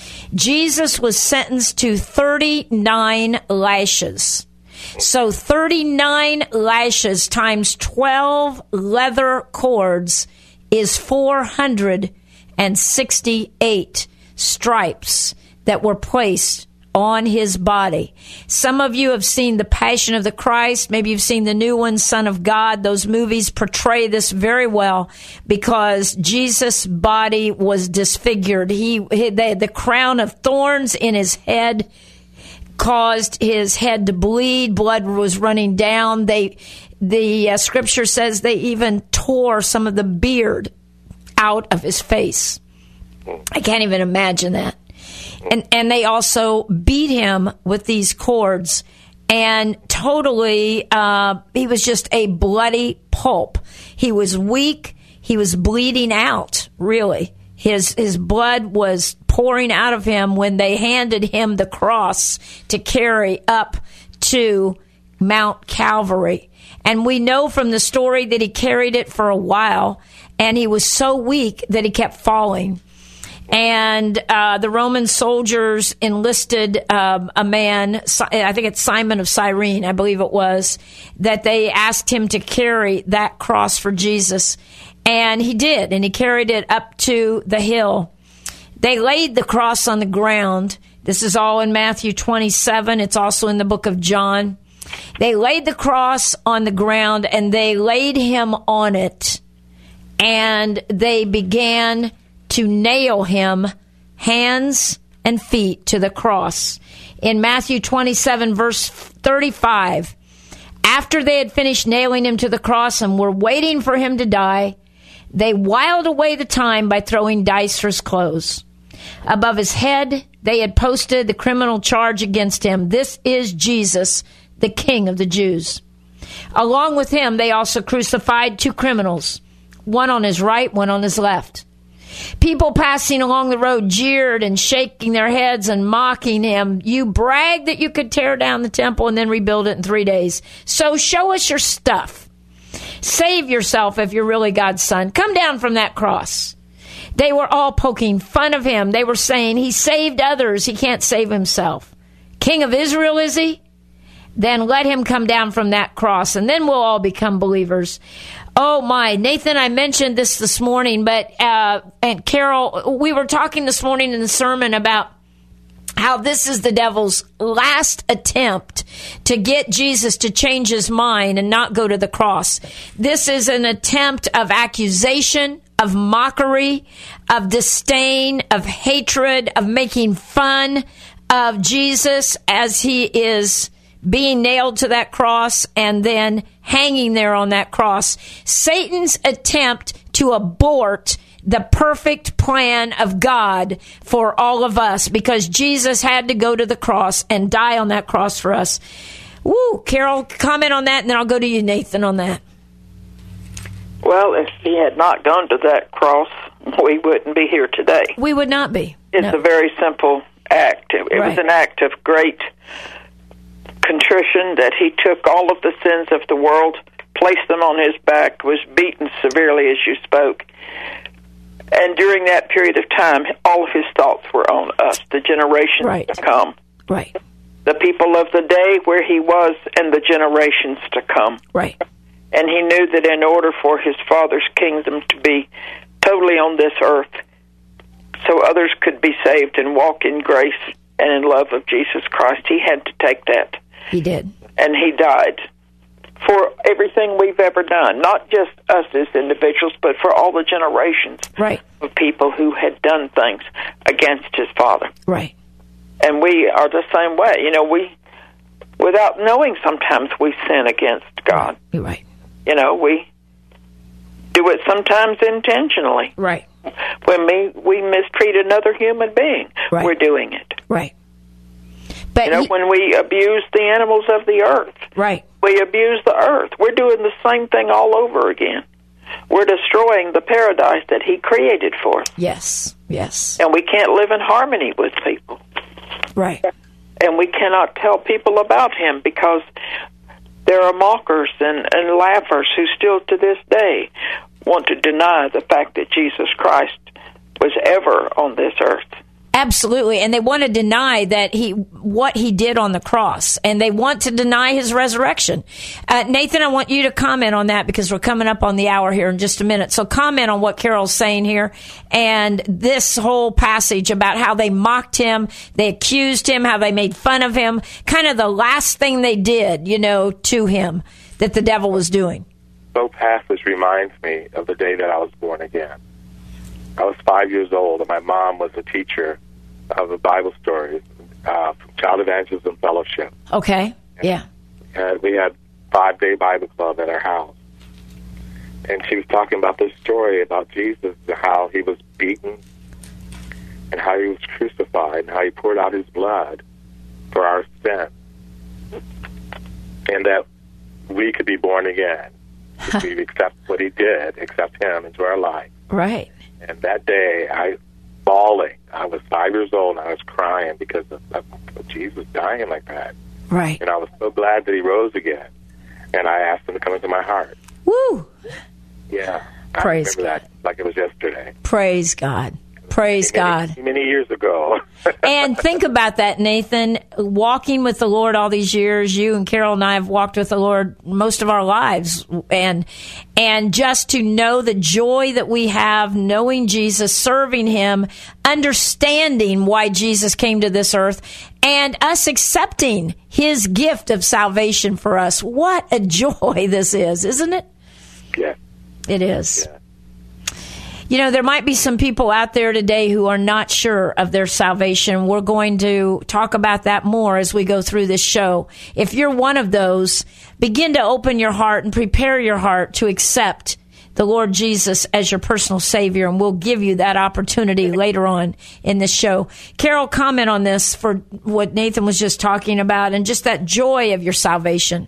A: Jesus was sentenced to thirty-nine lashes. So thirty-nine lashes times twelve leather cords is four hundred sixty-eight stripes that were placed on his body. Some of you have seen The Passion of the Christ. Maybe you've seen the new one, Son of God. Those movies portray this very well because Jesus' body was disfigured. He, he the, the crown of thorns in his head caused his head to bleed. Blood was running down. They, the uh, scripture says they even tore some of the beard out of his face. I can't even imagine that. And and they also beat him with these cords, and totally, uh, he was just a bloody pulp. He was weak. He was bleeding out, really. His his blood was pouring out of him when they handed him the cross to carry up to Mount Calvary. And we know from the story that he carried it for a while, and he was so weak that he kept falling. And uh, the Roman soldiers enlisted um, a man, I think it's Simon of Cyrene, I believe it was, that they asked him to carry that cross for Jesus. And he did, and he carried it up to the hill. They laid the cross on the ground. This is all in Matthew twenty-seven. It's also in the book of John. They laid the cross on the ground, and they laid him on it. And they began to nail him hands and feet to the cross. In Matthew twenty-seven, verse thirty-five, after they had finished nailing him to the cross and were waiting for him to die, they whiled away the time by throwing dice for his clothes. Above his head, they had posted the criminal charge against him. This is Jesus, the King of the Jews. Along with him, they also crucified two criminals, one on his right, one on his left. People passing along the road jeered and shaking their heads and mocking him. You bragged that you could tear down the temple and then rebuild it in three days. So show us your stuff. Save yourself if you're really God's son. Come down from that cross. They were all poking fun of him. They were saying, he saved others. He can't save himself. King of Israel, is he? Then let him come down from that cross, and then we'll all become believers. Oh, my. Nathan, I mentioned this this morning, but, uh, and Carol, we were talking this morning in the sermon about how this is the devil's last attempt to get Jesus to change his mind and not go to the cross. This is an attempt of accusation, of mockery, of disdain, of hatred, of making fun of Jesus as he is being nailed to that cross and then hanging there on that cross. Satan's attempt to abort the perfect plan of God for all of us, because Jesus had to go to the cross and die on that cross for us. Woo, Carol, comment on that, and then I'll go to you, Nathan, on that.
D: Well, if he had not gone to that cross, we wouldn't be here today.
A: We would not be.
D: It's
A: No.
D: a very simple act. It, it
A: Right.
D: was an act of great contrition that he took all of the sins of the world, placed them on his back, was beaten severely as you spoke. And during that period of time, all of his thoughts were on us, the generations
A: Right.
D: to come.
A: Right.
D: The people of the day where he was and the generations to come.
A: Right.
D: And he knew that in order for his Father's kingdom to be totally on this earth, so others could be saved and walk in grace and in love of Jesus Christ, he had to take that.
A: He did.
D: And he died for everything we've ever done, not just us as individuals, but for all the generations
A: Right.
D: of people who had done things against his Father.
A: Right.
D: And we are the same way. You know, we, without knowing, sometimes we sin against God.
A: You're right.
D: You know, we do it sometimes intentionally.
A: Right.
D: When we, we mistreat another human being,
A: Right.
D: we're doing it.
A: Right. But
D: You know,
A: he-
D: when we abuse the animals of the earth,
A: right.
D: we abuse the earth. We're doing the same thing all over again. We're destroying the paradise that he created for us.
A: Yes. Yes.
D: And we can't live in harmony with people.
A: Right.
D: And we cannot tell people about him because there are mockers and, and laughers who still to this day want to deny the fact that Jesus Christ was ever on this earth.
A: Absolutely. And they want to deny that he, what he did on the cross, and they want to deny his resurrection. Uh, Nathan, I want you to comment on that because we're coming up on the hour here in just a minute. So comment on what Carol's saying here and this whole passage about how they mocked him, they accused him, how they made fun of him, kind of the last thing they did, you know, to him that the devil was doing.
B: So passage reminds me of the day that I was born again. I was five years old, and my mom was a teacher of the Bible stories uh, from Child Evangelism Fellowship.
A: Okay. Yeah.
B: And we had five-day Bible club at our house. And she was talking about this story about Jesus, and how he was beaten, and how he was crucified, and how he poured out his blood for our sin, and that we could be born again if we accept what he did, accept him into our life.
A: Right.
B: And that day, I bawling. I was five years old, and I was crying because of, of, of Jesus dying like that.
A: Right.
B: And I was so glad that he rose again. And I asked him to come into my heart.
A: Woo.
B: Yeah.
A: Praise
B: I remember that like it was yesterday.
A: Praise God. Praise
B: Many,
A: God.
B: Many years ago.
A: And think about that, Nathan, walking with the Lord all these years. You and Carol and I have walked with the Lord most of our lives. And, and just to know the joy that we have knowing Jesus, serving him, understanding why Jesus came to this earth, and us accepting his gift of salvation for us. What a joy this is, isn't it?
B: Yeah.
A: It is.
B: Yeah.
A: You know, there might be some people out there today who are not sure of their salvation. We're going to talk about that more as we go through this show. If you're one of those, begin to open your heart and prepare your heart to accept the Lord Jesus as your personal Savior, and we'll give you that opportunity later on in this show. Carol, comment on this for what Nathan was just talking about and just that joy of your salvation.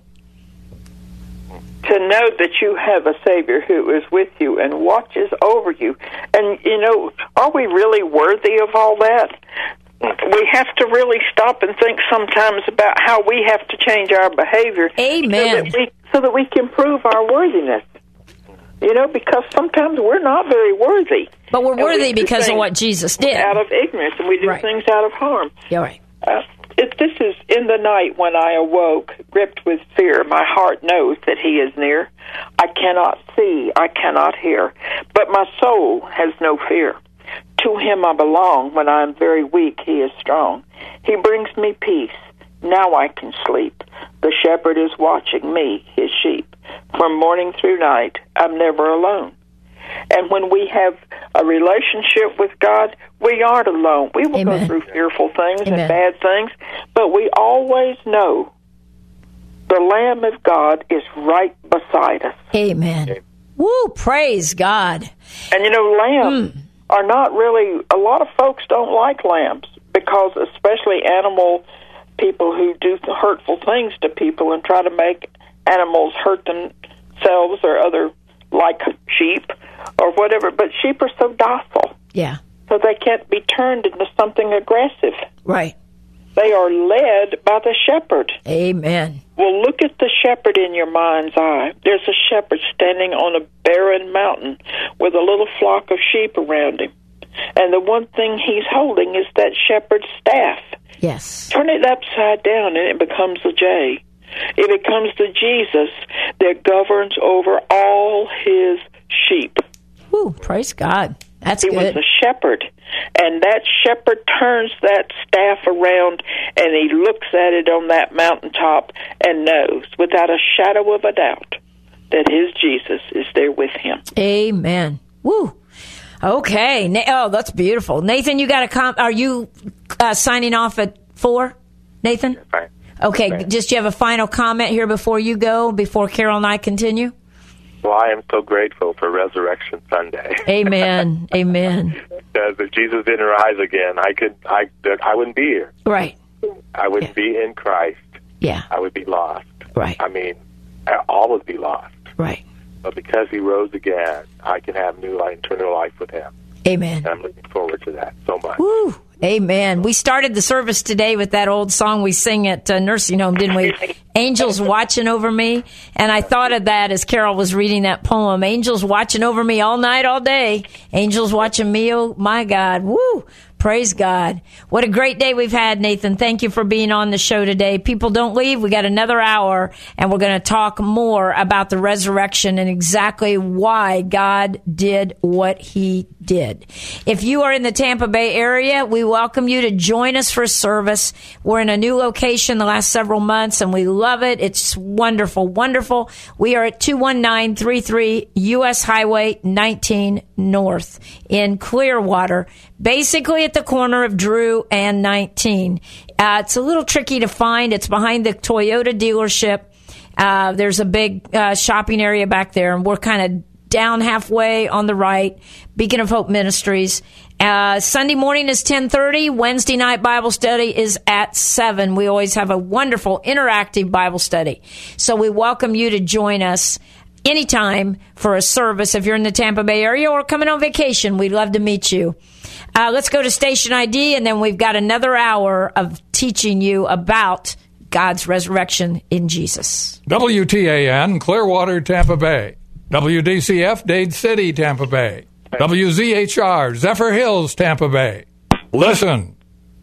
D: To know that you have a Savior who is with you and watches over you. And, you know, are we really worthy of all that? We have to really stop and think sometimes about how we have to change our behavior.
A: Amen.
D: So that we, so that we can prove our worthiness. You know, because sometimes we're not very worthy.
A: But we're
D: And we
A: worthy
D: do
A: because of
D: things
A: what Jesus did.
D: out of ignorance, and we do
A: Right.
D: things out of harm.
A: Yeah, right.
D: Uh, it, this is in the night when I awoke, gripped with fear. My heart knows that he is near. I cannot see, I cannot hear, but my soul has no fear. To him I belong. When I am very weak, he is strong. He brings me peace. Now I can sleep. The shepherd is watching me, his sheep. From morning through night, I'm never alone. And when we have a relationship with God, we aren't alone. We will
A: Amen.
D: go through fearful things
A: Amen.
D: and bad things, but we always know the Lamb of God is right beside us.
A: Amen. Woo, praise God.
D: And, you know, lambs are not really, a lot of folks don't like lambs because especially animal people who do hurtful things to people and try to make animals hurt themselves or other like sheep or whatever, but sheep are so docile,
A: Yeah.
D: so they can't be turned into something aggressive.
A: Right.
D: They are led by the shepherd.
A: Amen.
D: Well, look at the shepherd in your mind's eye. There's a shepherd standing on a barren mountain with a little flock of sheep around him. And the one thing he's holding is that shepherd's staff.
A: Yes.
D: Turn it upside down and it becomes a J. It becomes the Jesus that governs over all his sheep.
A: Woo, praise God. That's
D: He
A: good.
D: was a shepherd. And that shepherd turns that staff around and he looks at it on that mountaintop and knows without a shadow of a doubt that his Jesus is there with him.
A: Amen. Woo. Okay. Na- Oh, that's beautiful. Nathan, you got a com- are you uh, signing off at four, Nathan?
B: Fine.
A: Okay.
B: Fine.
A: Just you have a final comment here before you go, before Carol and I continue?
B: Well, I am so grateful for Resurrection Sunday.
A: Amen. Amen.
B: Because if Jesus didn't rise again, I could, I, I wouldn't be here.
A: Right.
B: I wouldn't be in Christ.
A: Yeah.
B: I would be lost.
A: Right.
B: I mean, all would be lost.
A: Right.
B: But because he rose again, I can have new life, eternal life with him.
A: Amen.
B: And I'm looking forward to that so much.
A: Woo. Amen. We started the service today with that old song we sing at uh, nursing home, didn't we? Angels watching over me. And I thought of that as Carol was reading that poem. Angels watching over me all night, all day. Angels watching me. Oh, my God. Woo. Praise God. What a great day we've had, Nathan. Thank you for being on the show today. People, don't leave. We got another hour, and we're going to talk more about the resurrection and exactly why God did what he did. If you are in the Tampa Bay area, we welcome you to join us for service. We're in a new location the last several months, and we love it. It's wonderful, wonderful. We are at two one nine three three U S Highway nineteen North in Clearwater, basically at the corner of Drew and nineteen. Uh, it's a little tricky to find. It's behind the Toyota dealership. Uh, there's a big uh, shopping area back there, and we're kind of down halfway on the right. Beacon of Hope Ministries. Uh, Sunday morning is ten thirty. Wednesday night Bible study is at seven. We always have a wonderful interactive Bible study. So we welcome you to join us anytime for a service if you're in the Tampa Bay area or coming on vacation. We'd love to meet you. Uh, let's go to station I D, and then we've got another hour of teaching you about God's resurrection in Jesus.
F: W T A N, Clearwater, Tampa Bay. W D C F, Dade City, Tampa Bay. W Z H R, Zephyr Hills, Tampa Bay. Listen.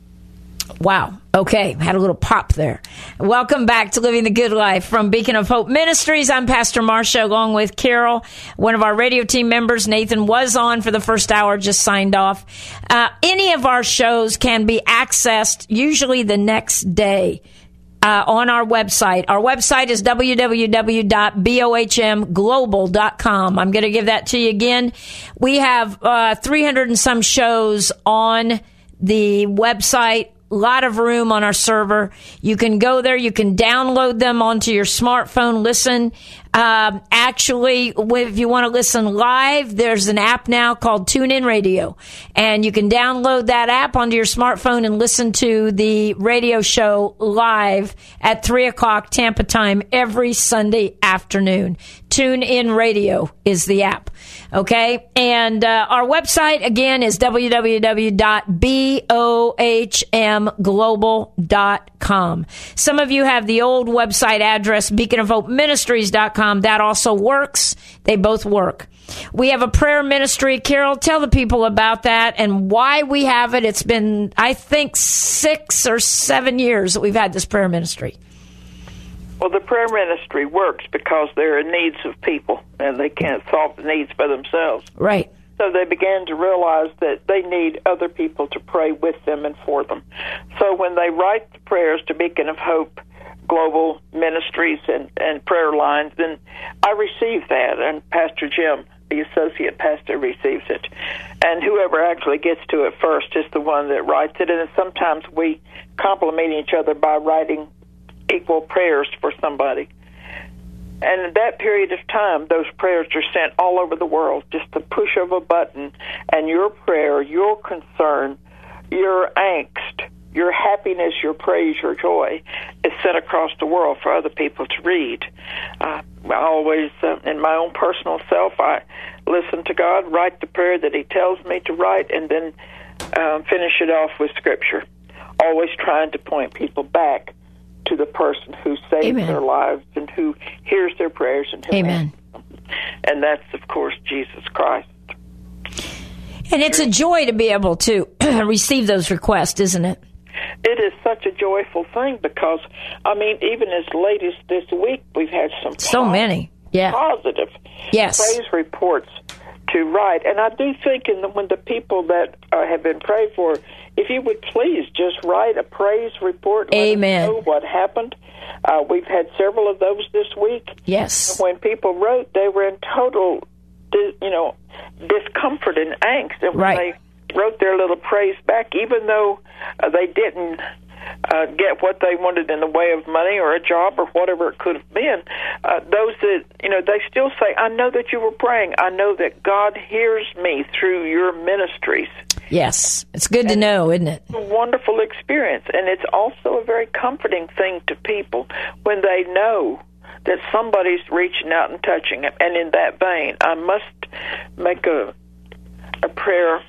A: Wow. Okay. Had a little pop there. Welcome back to Living the Good Life from Beacon of Hope Ministries. I'm Pastor Marsha along with Carol. One of our radio team members, Nathan, was on for the first hour, just signed off. Uh, any of our shows can be accessed usually the next day. Uh, on our website. Our website is w w w dot bohm global dot com. I'm going to give that to you again. We have uh, three hundred and some shows on the website. A lot of room on our server. You can go there. You can download them onto your smartphone. Listen. Um, actually, if you want to listen live, there's an app now called TuneIn Radio. And you can download that app onto your smartphone and listen to the radio show live at three o'clock Tampa time every Sunday afternoon. TuneIn Radio is the app. Okay? And uh, our website, again, is w w w dot bohm global dot com. Some of you have the old website address, beacon of hope ministries dot com. That also works. They both work. We have a prayer ministry. Carol, tell the people about that and why we have it. It's been, I think, six or seven years that we've had this prayer ministry.
D: Well, the prayer ministry works because there are needs of people, and they can't solve the needs by themselves.
A: Right.
D: So they began to realize that they need other people to pray with them and for them. So when they write the prayers to Beacon of Hope Global Ministries and, and prayer lines, then I receive that, and Pastor Jim, the associate pastor, receives it. And whoever actually gets to it first is the one that writes it, and sometimes we compliment each other by writing equal prayers for somebody. And in that period of time, those prayers are sent all over the world, just the push of a button, and your prayer, your concern, your angst, your happiness, your praise, your joy is set across the world for other people to read. Uh, I always, uh, in my own personal self, I listen to God, write the prayer that He tells me to write, and then uh, finish it off with Scripture. Always trying to point people back to the person who saves
A: Amen.
D: their lives and who hears their prayers and who
A: Amen.
D: answers them. And that's, of course, Jesus Christ.
A: And it's a joy to be able to receive those requests, isn't it?
D: It is such a joyful thing because, I mean, even as late as this week, we've had some
A: So
D: pos-
A: many. Yeah.
D: positive
A: Yes.
D: praise reports to write. And I do think in the, when the people that uh, have been prayed for, if you would please just write a praise report. Let us
A: Amen.
D: know what happened. Uh, we've had several of those this week.
A: Yes.
D: When people wrote, they were in total, dis, you know, discomfort and angst. And when
A: Right.
D: they wrote their little praise back, even though uh, they didn't uh, get what they wanted in the way of money or a job or whatever it could have been, uh, those that, you know, they still say, I know that you were praying. I know that God hears me through your ministries.
A: Yes. It's good to know, isn't it?
D: It's a wonderful experience, and it's also a very comforting thing to people when they know that somebody's reaching out and touching them. And in that vein, I must make a a prayer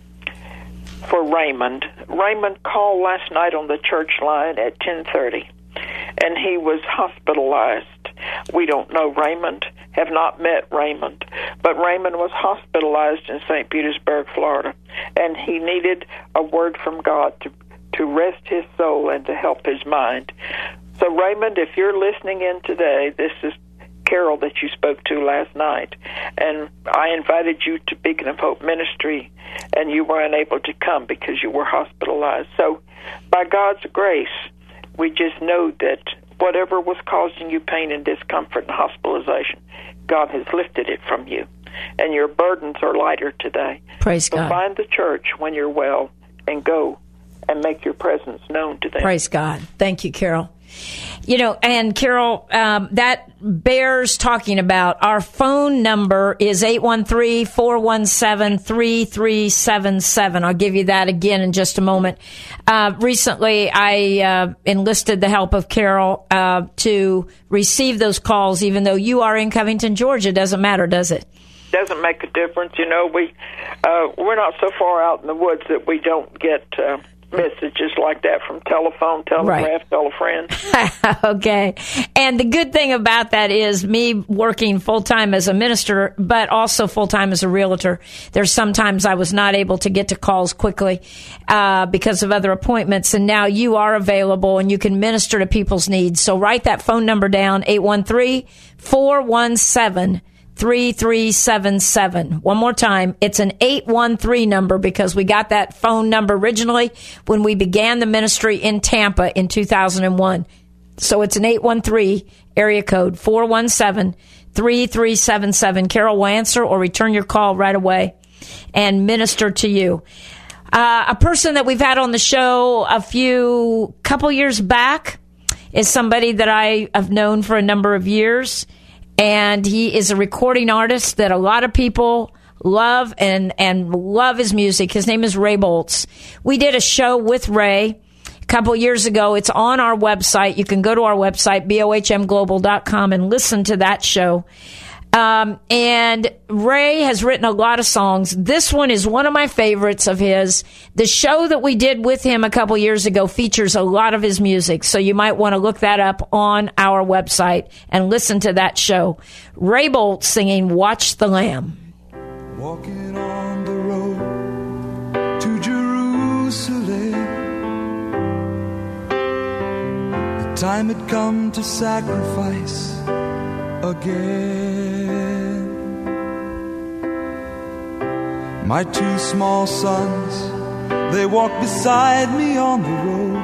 D: for Raymond. Raymond called last night on the church line at ten thirty, and he was hospitalized. We don't know Raymond, have not met Raymond, but Raymond was hospitalized in Saint Petersburg, Florida, and he needed a word from God to, to rest his soul and to help his mind. So, Raymond, if you're listening in today, this is Carol that you spoke to last night, and I invited you to Beacon of Hope Ministry, and you were unable to come because you were hospitalized. So, by God's grace, we just know that whatever was causing you pain and discomfort and hospitalization, God has lifted it from you, and your burdens are lighter today.
A: Praise
D: So
A: God.
D: find the church when you're well and go and make your presence known to them.
A: Praise God. Thank you, Carol. You know, and Carol, um, that bears talking about. Our phone number is eight one three, four one seven, three three seven seven. I'll give you that again in just a moment. Uh, recently, I uh, enlisted the help of Carol uh, to receive those calls, even though you are in Covington, Georgia. Doesn't matter, does it?
D: Doesn't make a difference. You know, we, uh, we're not so far out in the woods that we don't get uh, messages like that from telephone, telegraph,
A: Right.
D: telefriend.
A: Okay. And the good thing about that is me working full-time as a minister, but also full-time as a realtor. There's sometimes I was not able to get to calls quickly uh, because of other appointments, and now you are available and you can minister to people's needs. So write that phone number down, eight one three, four one seven, three three seven seven. One more time, it's an eight one three number because we got that phone number originally when we began the ministry in Tampa in two thousand one. So it's an eight one three area code, four one seven, three three seven seven. Carol will answer or return your call right away and minister to you. Uh, a person that we've had on the show a few couple years back is somebody that I have known for a number of years. And he is a recording artist that a lot of people love and, and love his music. His name is Ray Boltz. We did a show with Ray a couple years ago. It's on our website. You can go to our website, B O H M global dot com, and listen to that show. Um, and Ray has written a lot of songs. This one is one of my favorites of his. The show that we did with him a couple years ago features a lot of his music, so you might want to look that up on our website and listen to that show. Ray Boltz singing Watch the Lamb.
C: Walking on the road to Jerusalem, the time had come to sacrifice again. My two small sons, they walked beside me on the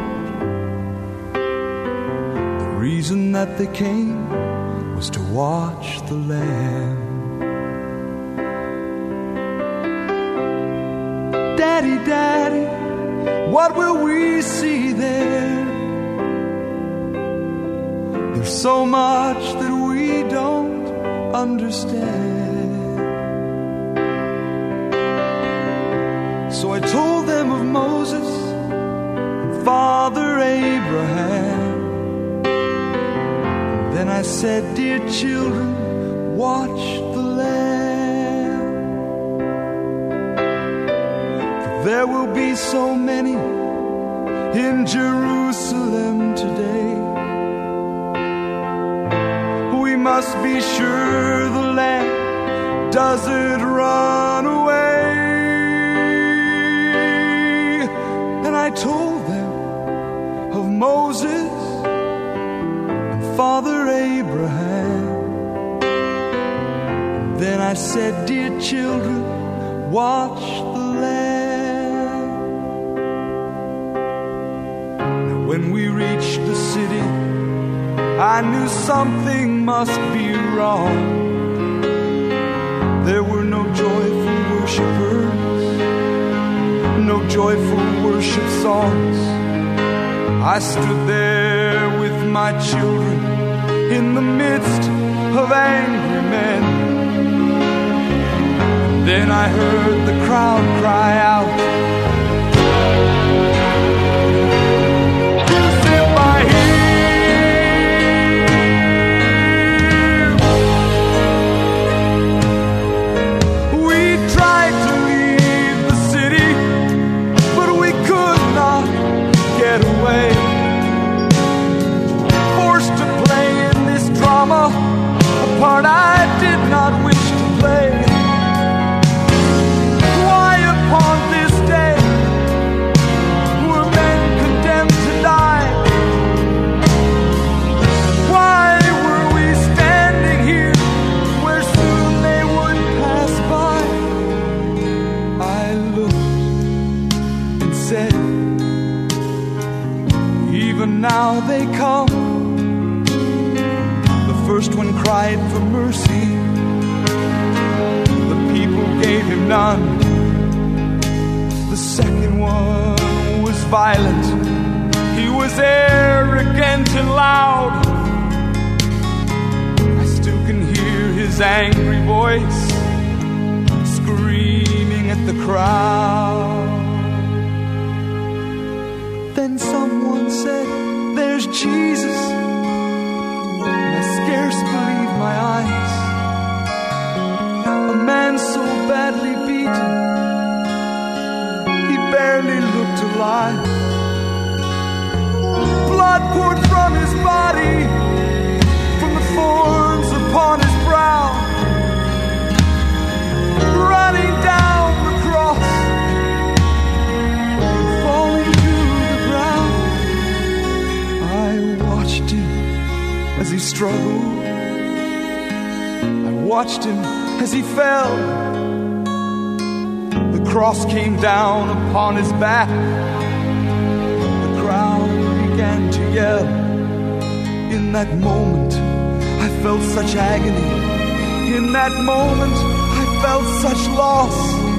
C: road. The reason that they came was to watch the Lamb. Daddy, Daddy, what will we see there? There's so much that we don't understand. So I told them of Moses and Father Abraham,
G: Then I said, dear children, watch the Lamb. For there will be so many in Jerusalem today. We must be sure the Lamb doesn't run away. And I told them of Moses and Father Abraham. And then I said, dear children, watch the Lamb. Now when we reached the city, I knew something must be wrong. There were no joyful worshipers, no joyful worship songs. I stood there with my children in the midst of angry men. Then I heard the crowd cry out, "Crucify by him." We tried to leave the city, but we could not get away. Forced to play in this drama, a part I did not wish to play. Why upon this day were men condemned to die? Why were we standing here where soon they would pass by? I looked and said, even now they come. The first one cried for mercy. The people gave him none. The second one was violent. He was arrogant and loud. I still can hear his angry voice screaming at the crowd. Then someone said, "There's Jesus." And I scarce believed my eyes. A man so badly beaten, he barely looked alive. Blood poured from his body, from the thorns upon his brow, running down the cross, falling to the ground. I watched him as he struggled. I watched him as he fell. The cross came down upon his back. The crowd began to yell. In that moment, I felt such agony. In that moment, I felt such loss.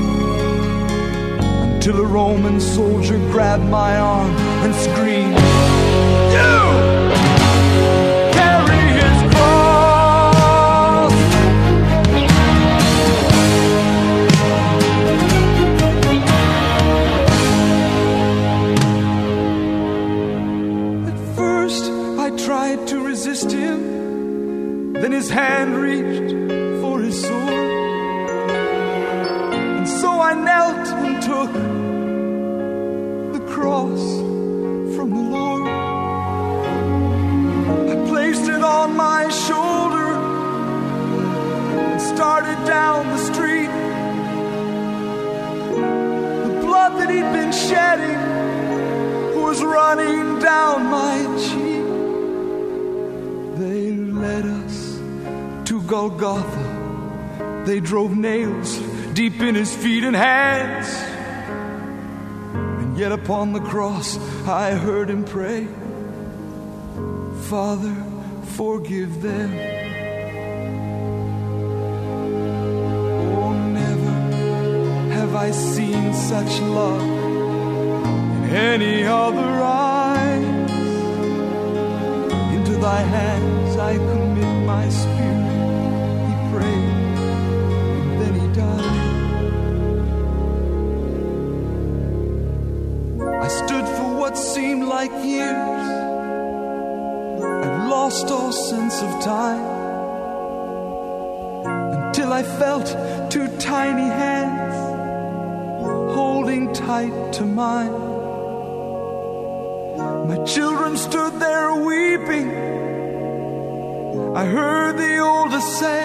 G: Until a Roman soldier grabbed my arm and screamed, "You! Carry his cross!" At first, I tried to resist him. Then his hand reached for his sword. And so I knelt and took the cross from the Lord. I placed it on my shoulder and started down the street. The blood that he'd been shedding was running down my cheek. They led us to Golgotha. They drove nails deep in his feet and hands. And yet upon the cross I heard him pray, "Father, forgive them." Oh, never have I seen such love in any other eyes. Into thy hands I commit my spirit, he prayed, and then he died. I stood for what seemed like years. I've lost lost all sense of time until I felt two tiny hands holding tight to mine. My children stood there weeping. I heard the oldest say,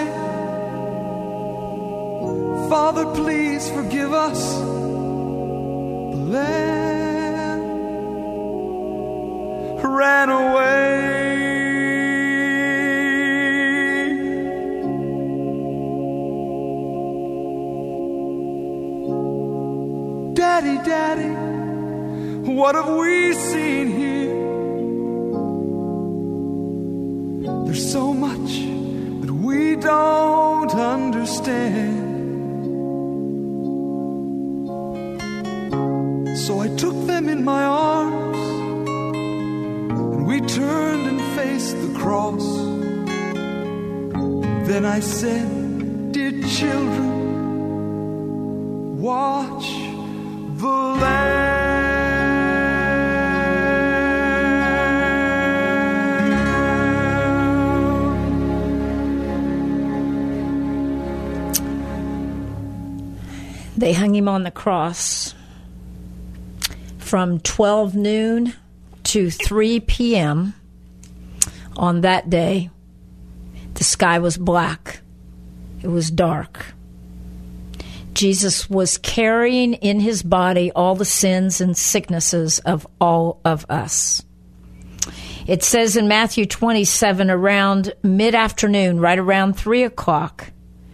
G: Father, please forgive us. The land ran away. Daddy, Daddy, what have we seen here? There's so much that we don't understand. So I took them in my arms, and we turned and faced the cross. Then I said, dear children, watch the land.
A: They hung him on the cross from twelve noon to three p.m. on that day. The sky was black. It was dark. Jesus was carrying in his body all the sins and sicknesses of all of us. It says in Matthew twenty-seven, around mid-afternoon, right around three o'clock,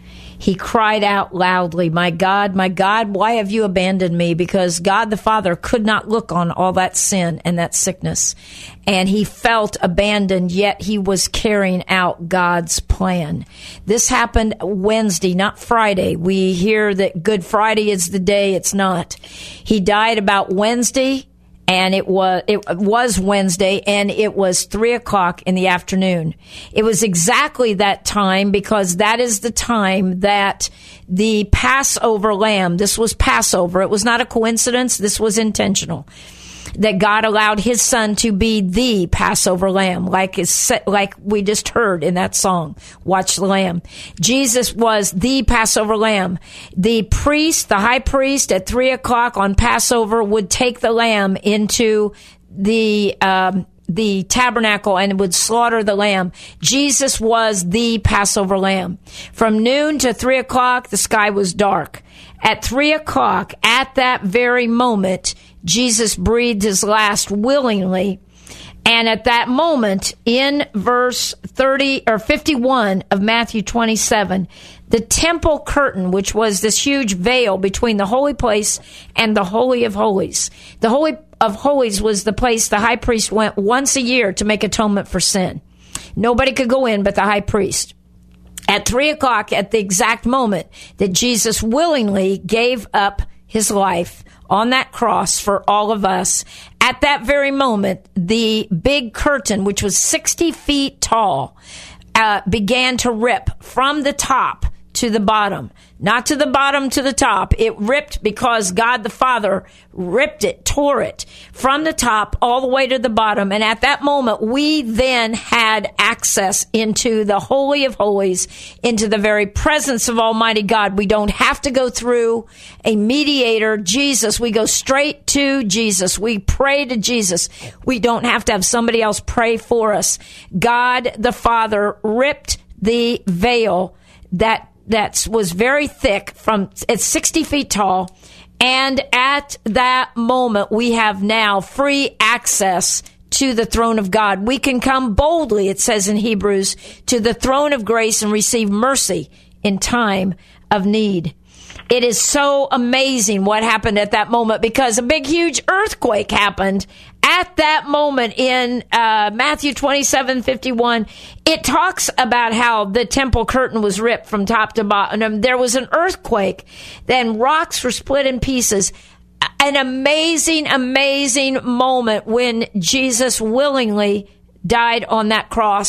A: he cried out loudly, my God, my God, why have you abandoned me? Because God the Father could not look on all that sin and that sickness. And he felt abandoned, yet he was carrying out God's plan. This happened Wednesday, not Friday. We hear that Good Friday is the day. It's not. He died about Wednesday. And it was it was Wednesday, and it was three o'clock in the afternoon. It was exactly that time because that is the time that the Passover lamb, this was Passover. It was not a coincidence. This was intentional. That God allowed his son to be the Passover lamb, like is like we just heard in that song, Watch the Lamb. Jesus was the Passover lamb. The priest, the high priest at three o'clock on Passover would take the lamb into the, um, the tabernacle and would slaughter the lamb. Jesus was the Passover lamb. From noon to three o'clock, the sky was dark. At three o'clock, at that very moment, Jesus breathed his last willingly. And at that moment, in verse thirty or fifty-one of Matthew twenty-seven, the temple curtain, which was this huge veil between the holy place and the Holy of Holies. The Holy of Holies was the place the high priest went once a year to make atonement for sin. Nobody could go in but the high priest. At three o'clock, at the exact moment that Jesus willingly gave up his life on that cross for all of us, at that very moment, the big curtain, which was sixty feet tall, uh, began to rip from the top to the bottom. Not to the bottom to the top. It ripped because God the Father ripped it, tore it from the top all the way to the bottom. And at that moment, we then had access into the Holy of Holies, into the very presence of Almighty God. We don't have to go through a mediator, Jesus. We go straight to Jesus. We pray to Jesus. We don't have to have somebody else pray for us. God the Father ripped the veil that that was very thick, from it's sixty feet tall, and at that moment we have now free access to the throne of God. We can come boldly, it says in Hebrews, to the throne of grace and receive mercy in time of need. It is so amazing what happened at that moment, because a big, huge earthquake happened at that moment in uh, Matthew twenty-seven fifty-one. It talks about how the temple curtain was ripped from top to bottom. There was an earthquake. Then rocks were split in pieces. An amazing, amazing moment when Jesus willingly died on that cross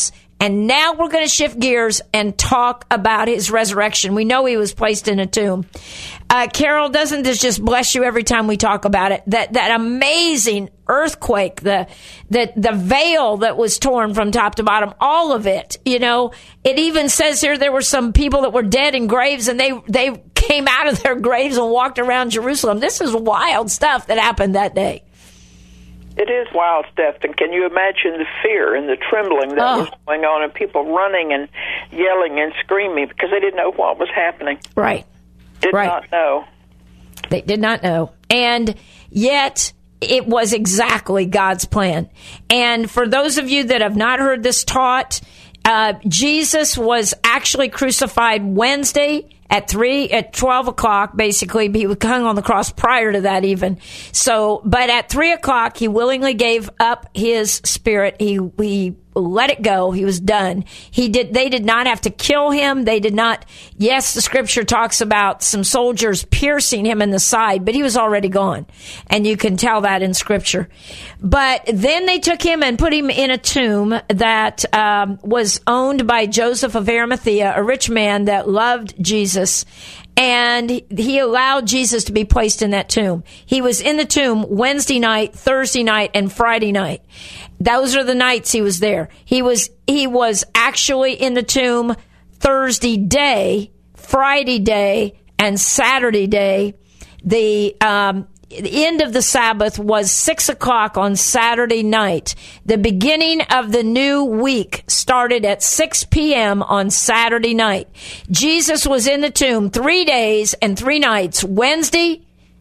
A: And now we're going to shift gears and talk about his resurrection. We know he was placed in a tomb. Uh, Carol, doesn't this just bless you every time we talk about it? That that amazing earthquake, the the the veil that was torn from top to bottom, all of it. You know, it even says here there were some people that were dead in graves, and they they came out of their graves and walked around Jerusalem. This is wild stuff that happened that day.
D: It is wild stuff, and can you imagine the fear and the trembling that
A: Oh.
D: was going on, and people running and yelling and screaming because they didn't know what was happening.
A: Right.
D: Did
A: Right.
D: not know.
A: They did not know. And yet, it was exactly God's plan. And for those of you that have not heard this taught, uh, Jesus was actually crucified Wednesday at three, at twelve o'clock, basically. He was hung on the cross prior to that even. So, but at three o'clock, he willingly gave up his spirit. He, he let it go. He was done. He did, they did not have to kill him. They did not, yes, the scripture talks about some soldiers piercing him in the side, but he was already gone. And you can tell that in scripture. But then they took him and put him in a tomb that um, was owned by Joseph of Arimathea, a rich man that loved Jesus. And he allowed Jesus to be placed in that tomb. He was in the tomb Wednesday night, Thursday night, and Friday night. Those are the nights he was there. He was, he was actually in the tomb Thursday day, Friday day, and Saturday day. The, um, the end of the Sabbath was six o'clock on Saturday night. The beginning of the new week started at six p.m. on Saturday night. Jesus was in the tomb three days and three nights, Wednesday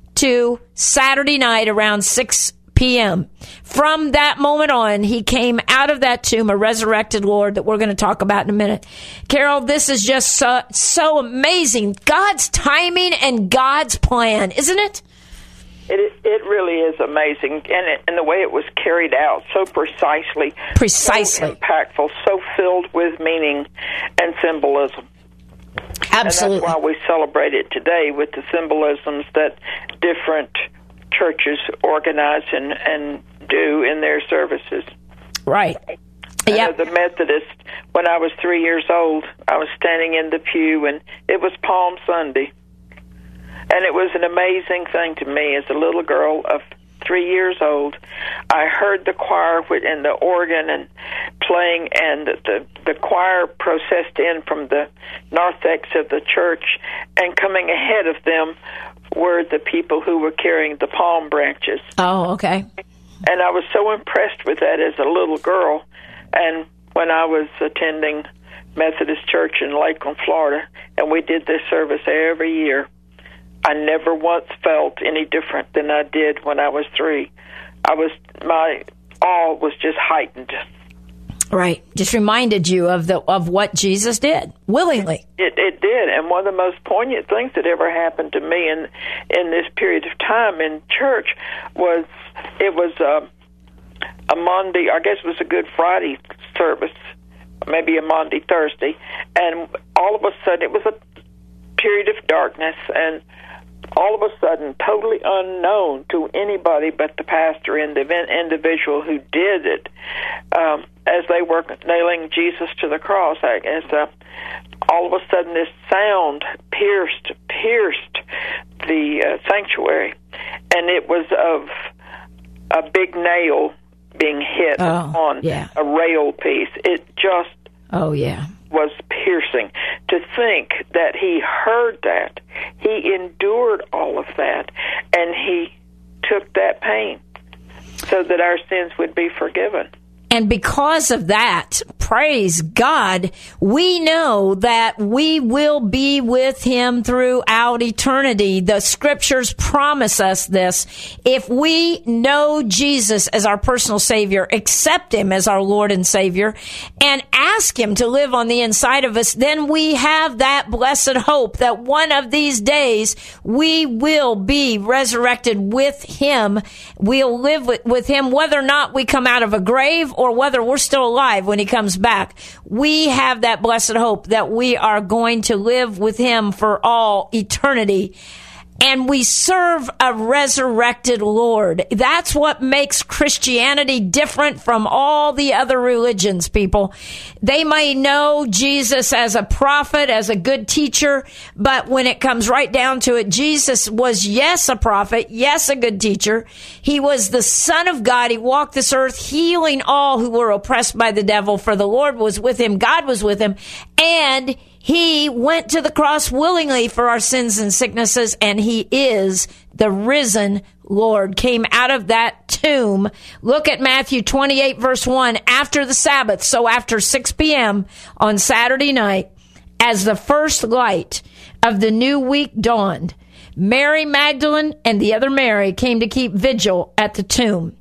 A: to Saturday night around six p.m. From that moment on, he came out of that tomb, a resurrected Lord that we're going to talk about in a minute. Carol, this is just so, so amazing. God's timing and God's plan, isn't it?
D: It it really is amazing, and it, and the way it was carried out so precisely,
A: Precisely.
D: so impactful, so filled with meaning and symbolism.
A: Absolutely.
D: And that's why we celebrate it today with the symbolisms that different churches organize and, and do in their services.
A: Right.
D: I
A: Yeah.
D: know the Methodist, when I was three years old, I was standing in the pew, and it was Palm Sunday. And it was an amazing thing to me as a little girl of three years old. I heard the choir and the organ and playing, and the the choir processed in from the narthex of the church, and coming ahead of them were the people who were carrying the palm branches.
A: Oh, okay.
D: And I was so impressed with that as a little girl. And when I was attending Methodist Church in Lakeland, Florida, and we did this service every year, I never once felt any different than I did when I was three. I was, my awe was just heightened.
A: Right. Just reminded you of the of what Jesus did willingly.
D: It, it did, and one of the most poignant things that ever happened to me in in this period of time in church was it was uh, a Monday. I guess it was a Good Friday service, maybe a Monday Thursday, and all of a sudden it was a period of darkness, and all of a sudden, totally unknown to anybody but the pastor and the individual who did it, um, as they were nailing Jesus to the cross, I guess, uh, all of a sudden this sound pierced, pierced the uh, sanctuary, and it was of a big nail being hit
A: Oh,
D: on
A: yeah.
D: a rail piece. It just
A: Oh, yeah.
D: was piercing. To think that he heard that, he endured all of that, and he took that pain so that our sins would be forgiven.
A: And because of that, praise God, we know that we will be with him throughout eternity. The scriptures promise us this. If we know Jesus as our personal Savior, accept him as our Lord and Savior, and ask him to live on the inside of us, then we have that blessed hope that one of these days we will be resurrected with him. We'll live with, with him, whether or not we come out of a grave or whether we're still alive when he comes back. We have that blessed hope that we are going to live with him for all eternity. And we serve a resurrected Lord. That's what makes Christianity different from all the other religions, people. They may know Jesus as a prophet, as a good teacher, but when it comes right down to it, Jesus was, yes, a prophet, yes, a good teacher. He was the Son of God. He walked this earth healing all who were oppressed by the devil, for the Lord was with him, God was with him, and he went to the cross willingly for our sins and sicknesses, and he is the risen Lord, came out of that tomb. Look at Matthew twenty-eight, verse one, after the Sabbath, so after six p.m. on Saturday night, as the first light of the new week dawned, Mary Magdalene and the other Mary came to keep vigil at the tomb.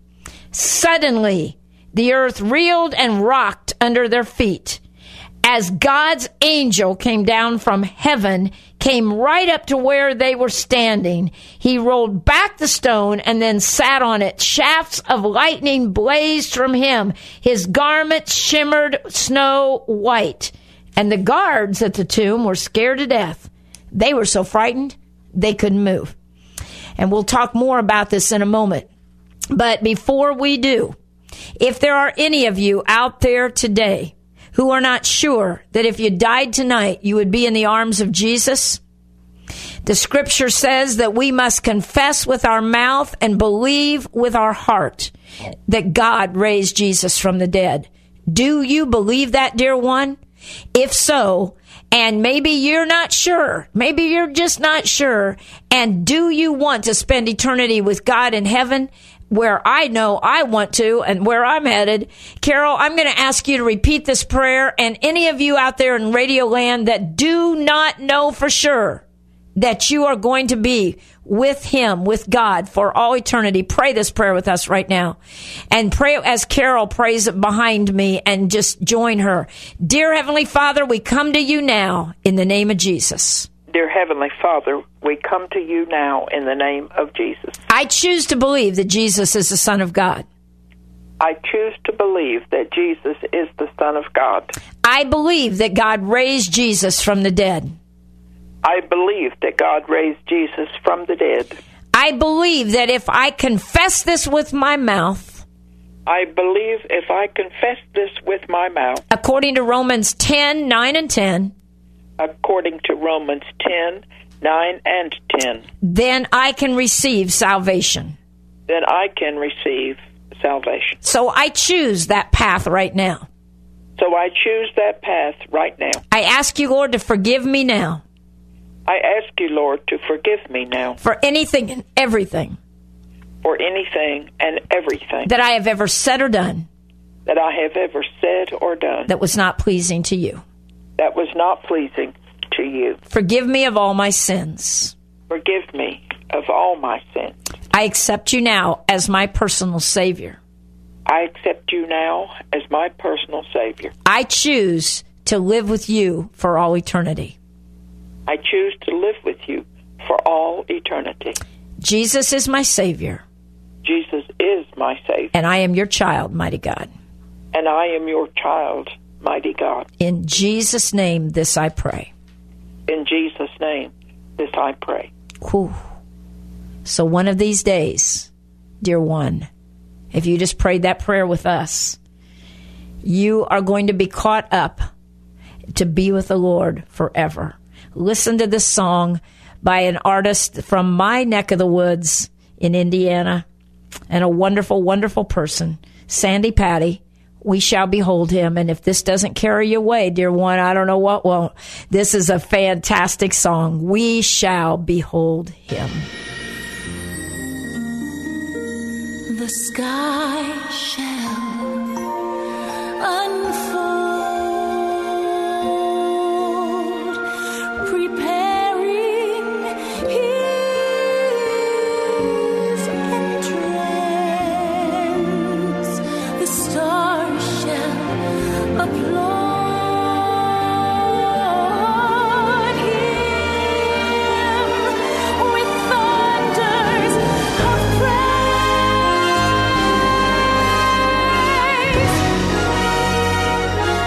A: Suddenly, the earth reeled and rocked under their feet, as God's angel came down from heaven, came right up to where they were standing. He rolled back the stone and then sat on it. Shafts of lightning blazed from him. His garments shimmered snow white. And the guards at the tomb were scared to death. They were so frightened, they couldn't move. And we'll talk more about this in a moment. But before we do, if there are any of you out there today who are not sure that if you died tonight, you would be in the arms of Jesus, the scripture says that we must confess with our mouth and believe with our heart that God raised Jesus from the dead. Do you believe that, dear one? If so, and maybe you're not sure, maybe you're just not sure, and do you want to spend eternity with God in heaven, where I know I want to and where I'm headed? Carol, I'm going to ask you to repeat this prayer, and any of you out there in Radio Land that do not know for sure that you are going to be with him, with God for all eternity, pray this prayer with us right now. And pray as Carol prays it behind me, and just join her. Dear Heavenly Father, we come to you now in the name of Jesus.
D: Dear Heavenly Father, we come to you now in the name of Jesus.
A: I choose to believe that Jesus is the Son of God.
D: I choose to believe that Jesus is the Son of God.
A: I believe that God raised Jesus from the dead.
D: I believe that God raised Jesus from the dead.
A: I believe that if I confess this with my mouth,
D: I believe if I confess this with my mouth,
A: according to Romans ten, nine and ten,
D: according to Romans ten, nine and ten,
A: then I can receive salvation.
D: Then I can receive salvation.
A: So I choose that path right now.
D: So I choose that path right now.
A: I ask you, Lord, to forgive me now.
D: I ask you, Lord, to forgive me now.
A: For anything and everything.
D: For anything and everything.
A: That I have ever said or done.
D: That I have ever said or done.
A: That was not pleasing to you.
D: That was not pleasing to you.
A: Forgive me of all my sins.
D: Forgive me of all my sins.
A: I accept you now as my personal Savior.
D: I accept you now as my personal Savior.
A: I choose to live with you for all eternity.
D: I choose to live with you for all eternity.
A: Jesus is my Savior.
D: Jesus is my Savior.
A: And I am your child, mighty God.
D: And I am your child, mighty God.
A: In Jesus' name, this I pray.
D: In Jesus' name, this I pray.
A: Whew. So one of these days, dear one, if you just prayed that prayer with us, you are going to be caught up to be with the Lord forever. Listen to this song by an artist from my neck of the woods in Indiana, and a wonderful, wonderful person, Sandy Patty. We shall behold him. And if this doesn't carry you away, dear one, I don't know what won't. This is a fantastic song. We shall behold him.
H: The sky shall unfold, preparing his entrance. The stars shall applaud him with thunders of praise.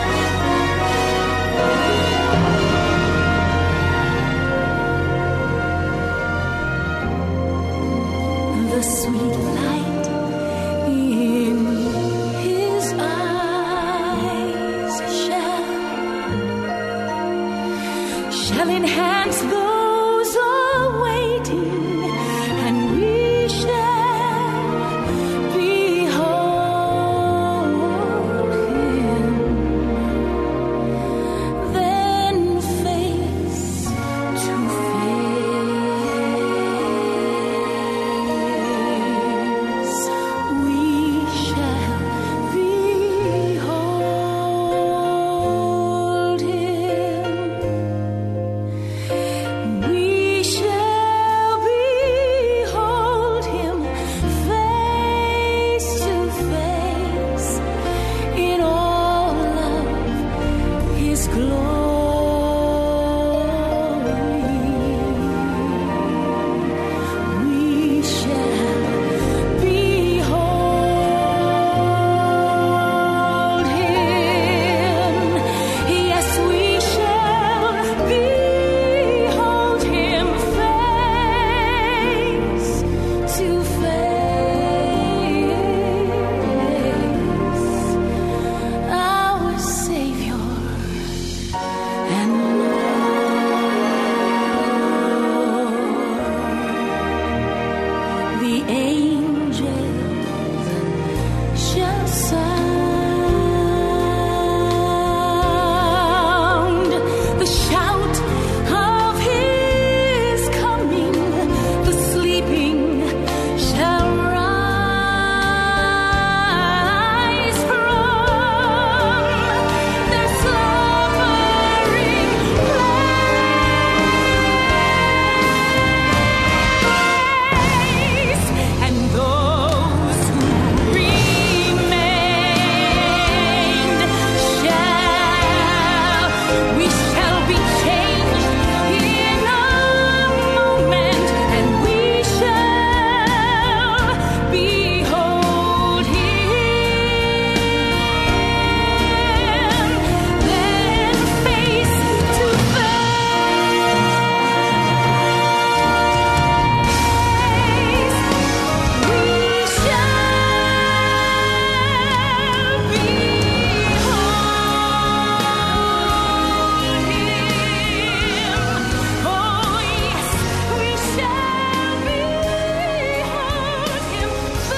H: We shall behold him. Yes, we shall behold him face to face. Our Savior and Lord. The angels shall sound the shout of his coming. The sleeping shall rise from their slumbering place, and those who remain shall, we shall be changed in a moment, and we shall behold him, then face to face. We shall behold him. Oh, yes, we shall behold him.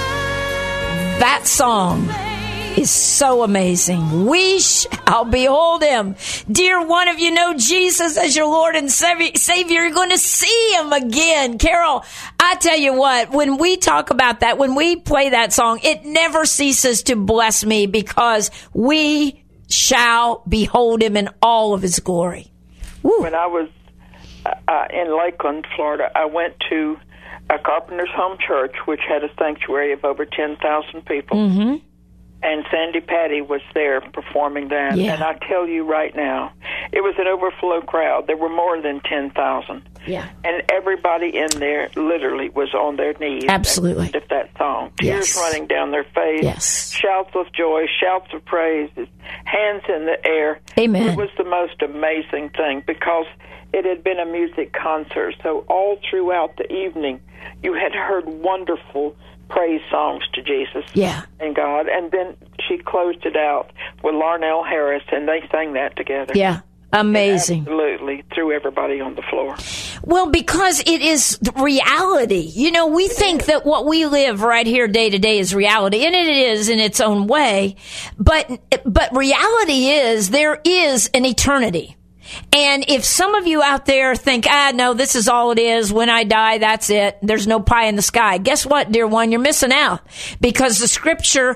A: That song is so amazing. We shall behold him. Dear one of you know Jesus as your Lord and Savi- Savior, you're going to see him again. Carol, I tell you what, when we talk about that, when we play that song, it never ceases to bless me because we shall behold him in all of his glory. Woo.
D: When I was uh, in Lakeland, Florida, I went to a Carpenter's Home Church, which had a sanctuary of over ten thousand people.
A: Mm-hmm.
D: And Sandy Patty was there performing that.
A: Yeah.
D: And I tell you right now, it was an overflow crowd. There were more than ten thousand.
A: Yeah.
D: And everybody in there literally was on their knees.
A: Absolutely.
D: At the end of that song. Tears
A: Yes.
D: running down their face.
A: Yes.
D: Shouts of joy, shouts of praise, hands in the air.
A: Amen.
D: It was the most amazing thing because it had been a music concert. So all throughout the evening, you had heard wonderful praise songs to Jesus
A: Yeah.
D: and God. And then she closed it out with Larnell Harris, and they sang that together.
A: Yeah. Amazing.
D: Absolutely, threw everybody on the floor.
A: Well, because it is reality. You know, we think that what we live right here day to day is reality, and it is in its own way. But, but reality is there is an eternity. And if some of you out there think, ah, no, this is all it is. When I die, that's it. There's no pie in the sky. Guess what, dear one? You're missing out because the scripture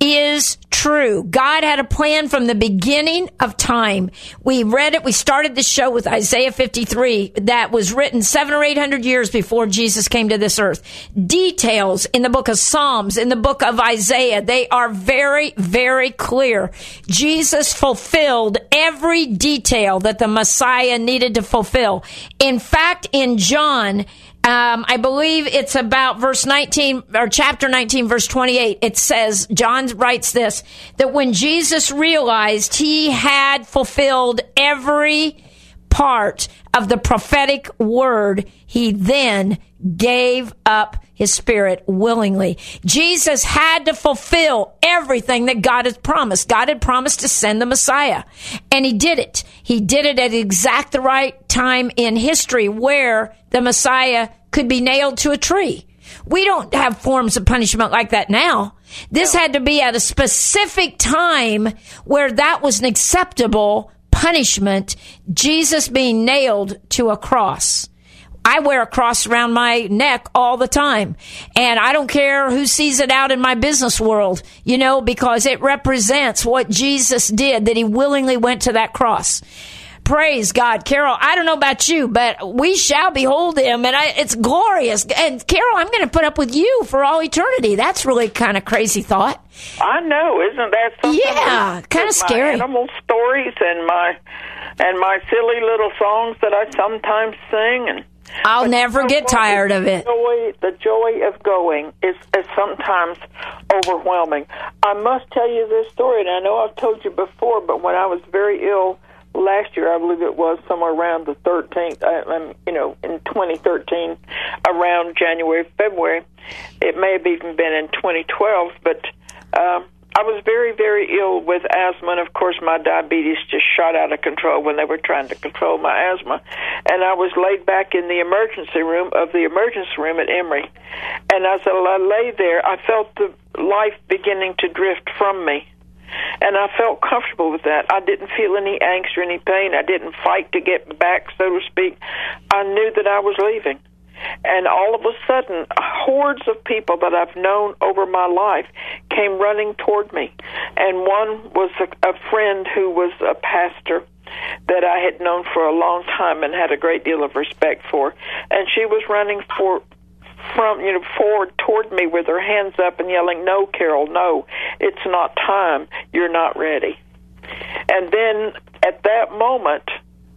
A: is true. God had a plan from the beginning of time. We read it. We started the show with Isaiah fifty-three that was written seven or eight hundred years before Jesus came to this earth. Details in the book of Psalms, in the book of Isaiah, they are very, very clear. Jesus fulfilled every detail that the Messiah needed to fulfill. In fact, in John, Um, I believe it's about verse nineteen or chapter nineteen, verse twenty-eight. It says, John writes this, that when Jesus realized he had fulfilled every part of the prophetic word, he then gave up his spirit willingly. Jesus had to fulfill everything that God had promised. God had promised to send the Messiah, and he did it. He did it at exact the right time in history where the Messiah could be nailed to a tree. We don't have forms of punishment like that now. This had to be at a specific time where that was an acceptable punishment, Jesus being nailed to a cross. I wear a cross around my neck all the time, and I don't care who sees it out in my business world, you know, because it represents what Jesus did, that he willingly went to that cross. Praise God. Carol, I don't know about you, but we shall behold him, and I, it's glorious. And Carol, I'm going to put up with you for all eternity. That's really kind of crazy thought.
D: I know, isn't that something?
A: Yeah, kind of scary.
D: My animal stories and my and my silly little songs that I sometimes sing, and
A: I'll never get tired of it.
D: The joy, the joy of going is, is sometimes overwhelming. I must tell you this story, and I know I've told you before, but when I was very ill last year, I believe it was somewhere around the thirteenth, I, um, you know, in twenty thirteen, around January, February. It may have even been in twenty twelve, but um, I was very, very ill with asthma, and of course my diabetes just shot out of control when they were trying to control my asthma. And I was laid back in the emergency room of the emergency room at Emory. And as I lay there, I felt the life beginning to drift from me. And I felt comfortable with that. I didn't feel any angst or any pain. I didn't fight to get back, so to speak. I knew that I was leaving. And all of a sudden, hordes of people that I've known over my life came running toward me. And one was a, a friend who was a pastor that I had known for a long time and had a great deal of respect for. And she was running for from you know forward toward me with her hands up and yelling, "No, Carol, no, it's not time. You're not ready." And then at that moment,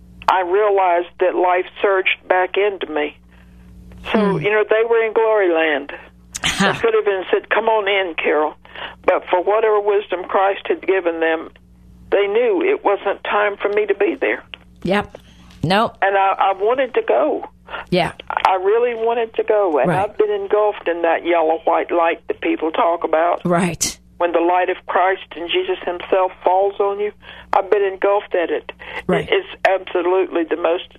D: I realized that life surged back into me. So, you know, they were in glory land. They could have been said, "Come on in, Carol." But for whatever wisdom Christ had given them, they knew it wasn't time for me to be there.
A: Yep. Nope.
D: And I, I wanted to go.
A: Yeah.
D: I really wanted to go. And
A: Right.
D: I've been engulfed in that yellow-white light that people talk about.
A: Right.
D: When the light of Christ and Jesus himself falls on you, I've been engulfed at it.
A: Right.
D: It's absolutely the most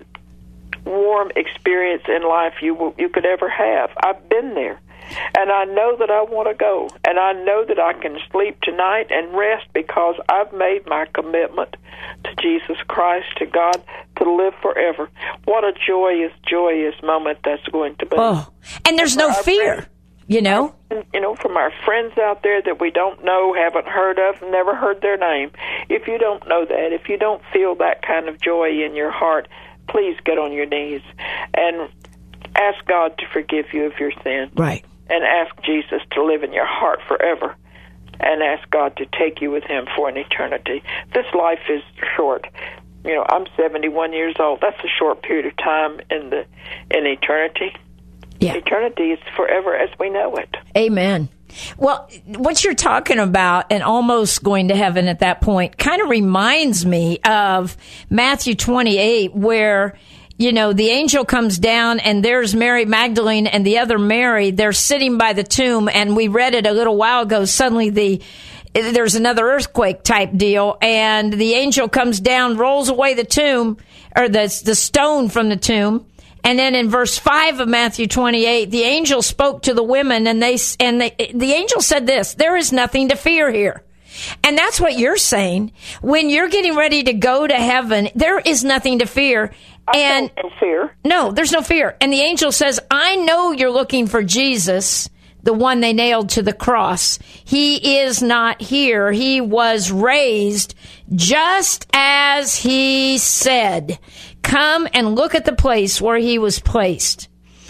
D: warm experience in life you you could ever have. I've been there, and I know that I want to go, and I know that I can sleep tonight and rest because I've made my commitment to Jesus Christ, to God, to live forever. What a joyous, joyous moment that's going to be.
A: Oh, and there's no fear, you know?
D: You know, from our friends out there that we don't know, haven't heard of, never heard their name. If you don't know that, if you don't feel that kind of joy in your heart, please get on your knees and ask God to forgive you of your sin.
A: Right.
D: And ask Jesus to live in your heart forever. And ask God to take you with him for an eternity. This life is short. You know, I'm seventy-one years old. That's a short period of time in the in eternity.
A: Yeah.
D: Eternity is forever as we know it.
A: Amen. Well, what you're talking about and almost going to heaven at that point kind of reminds me of Matthew twenty-eight, where, you know, the angel comes down and there's Mary Magdalene and the other Mary. They're sitting by the tomb, and we read it a little while ago. Suddenly the there's another earthquake type deal, and the angel comes down, rolls away the tomb, or the the stone from the tomb. And then in verse five of Matthew twenty-eight, the angel spoke to the women, and they and they, the angel said this: "There is nothing to fear here." And that's what you're saying. When you're getting ready to go to heaven, there is nothing to fear.
D: I
A: and
D: don't fear.
A: No, there's no fear. And the angel says, "I know you're looking for Jesus, the one they nailed to the cross. He is not here. He was raised just as he said. Come and look at the place where he was placed.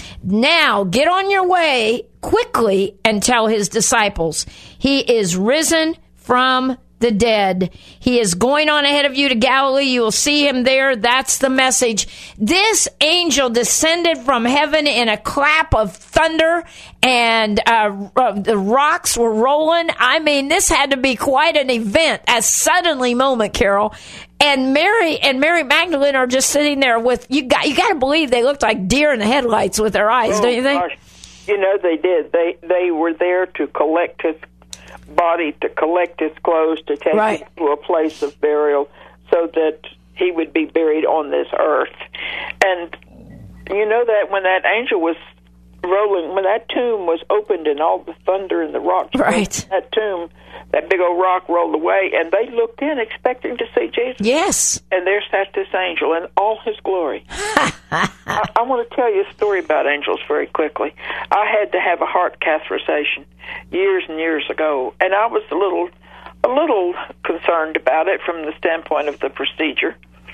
A: Now get on your way quickly and tell his disciples, he is risen from the dead. He is going on ahead of you to Galilee. You will see him there." That's the message. This angel descended from heaven in a clap of thunder, and uh, uh, the rocks were rolling. I mean, this had to be quite an event, a suddenly moment, Carol. And Mary and Mary Magdalene are just sitting there with you. Got you got to believe they looked like deer in the headlights with their eyes,
D: Oh,
A: don't you think?
D: gosh. You know they did. They they were there to collect his body, to collect his clothes, to take
A: Right.
D: him to a place of burial, so that he would be buried on this earth. And you know that when that angel was rolling, when that tomb was opened and all the thunder and the rocks,
A: Right.
D: that tomb, that big old rock rolled away, and they looked in expecting to see Jesus.
A: Yes.
D: And there sat this angel in all his glory. I, I want to tell you a story about angels very quickly. I had to have a heart catheterization years and years ago, and I was a little, a little concerned about it from the standpoint of the procedure.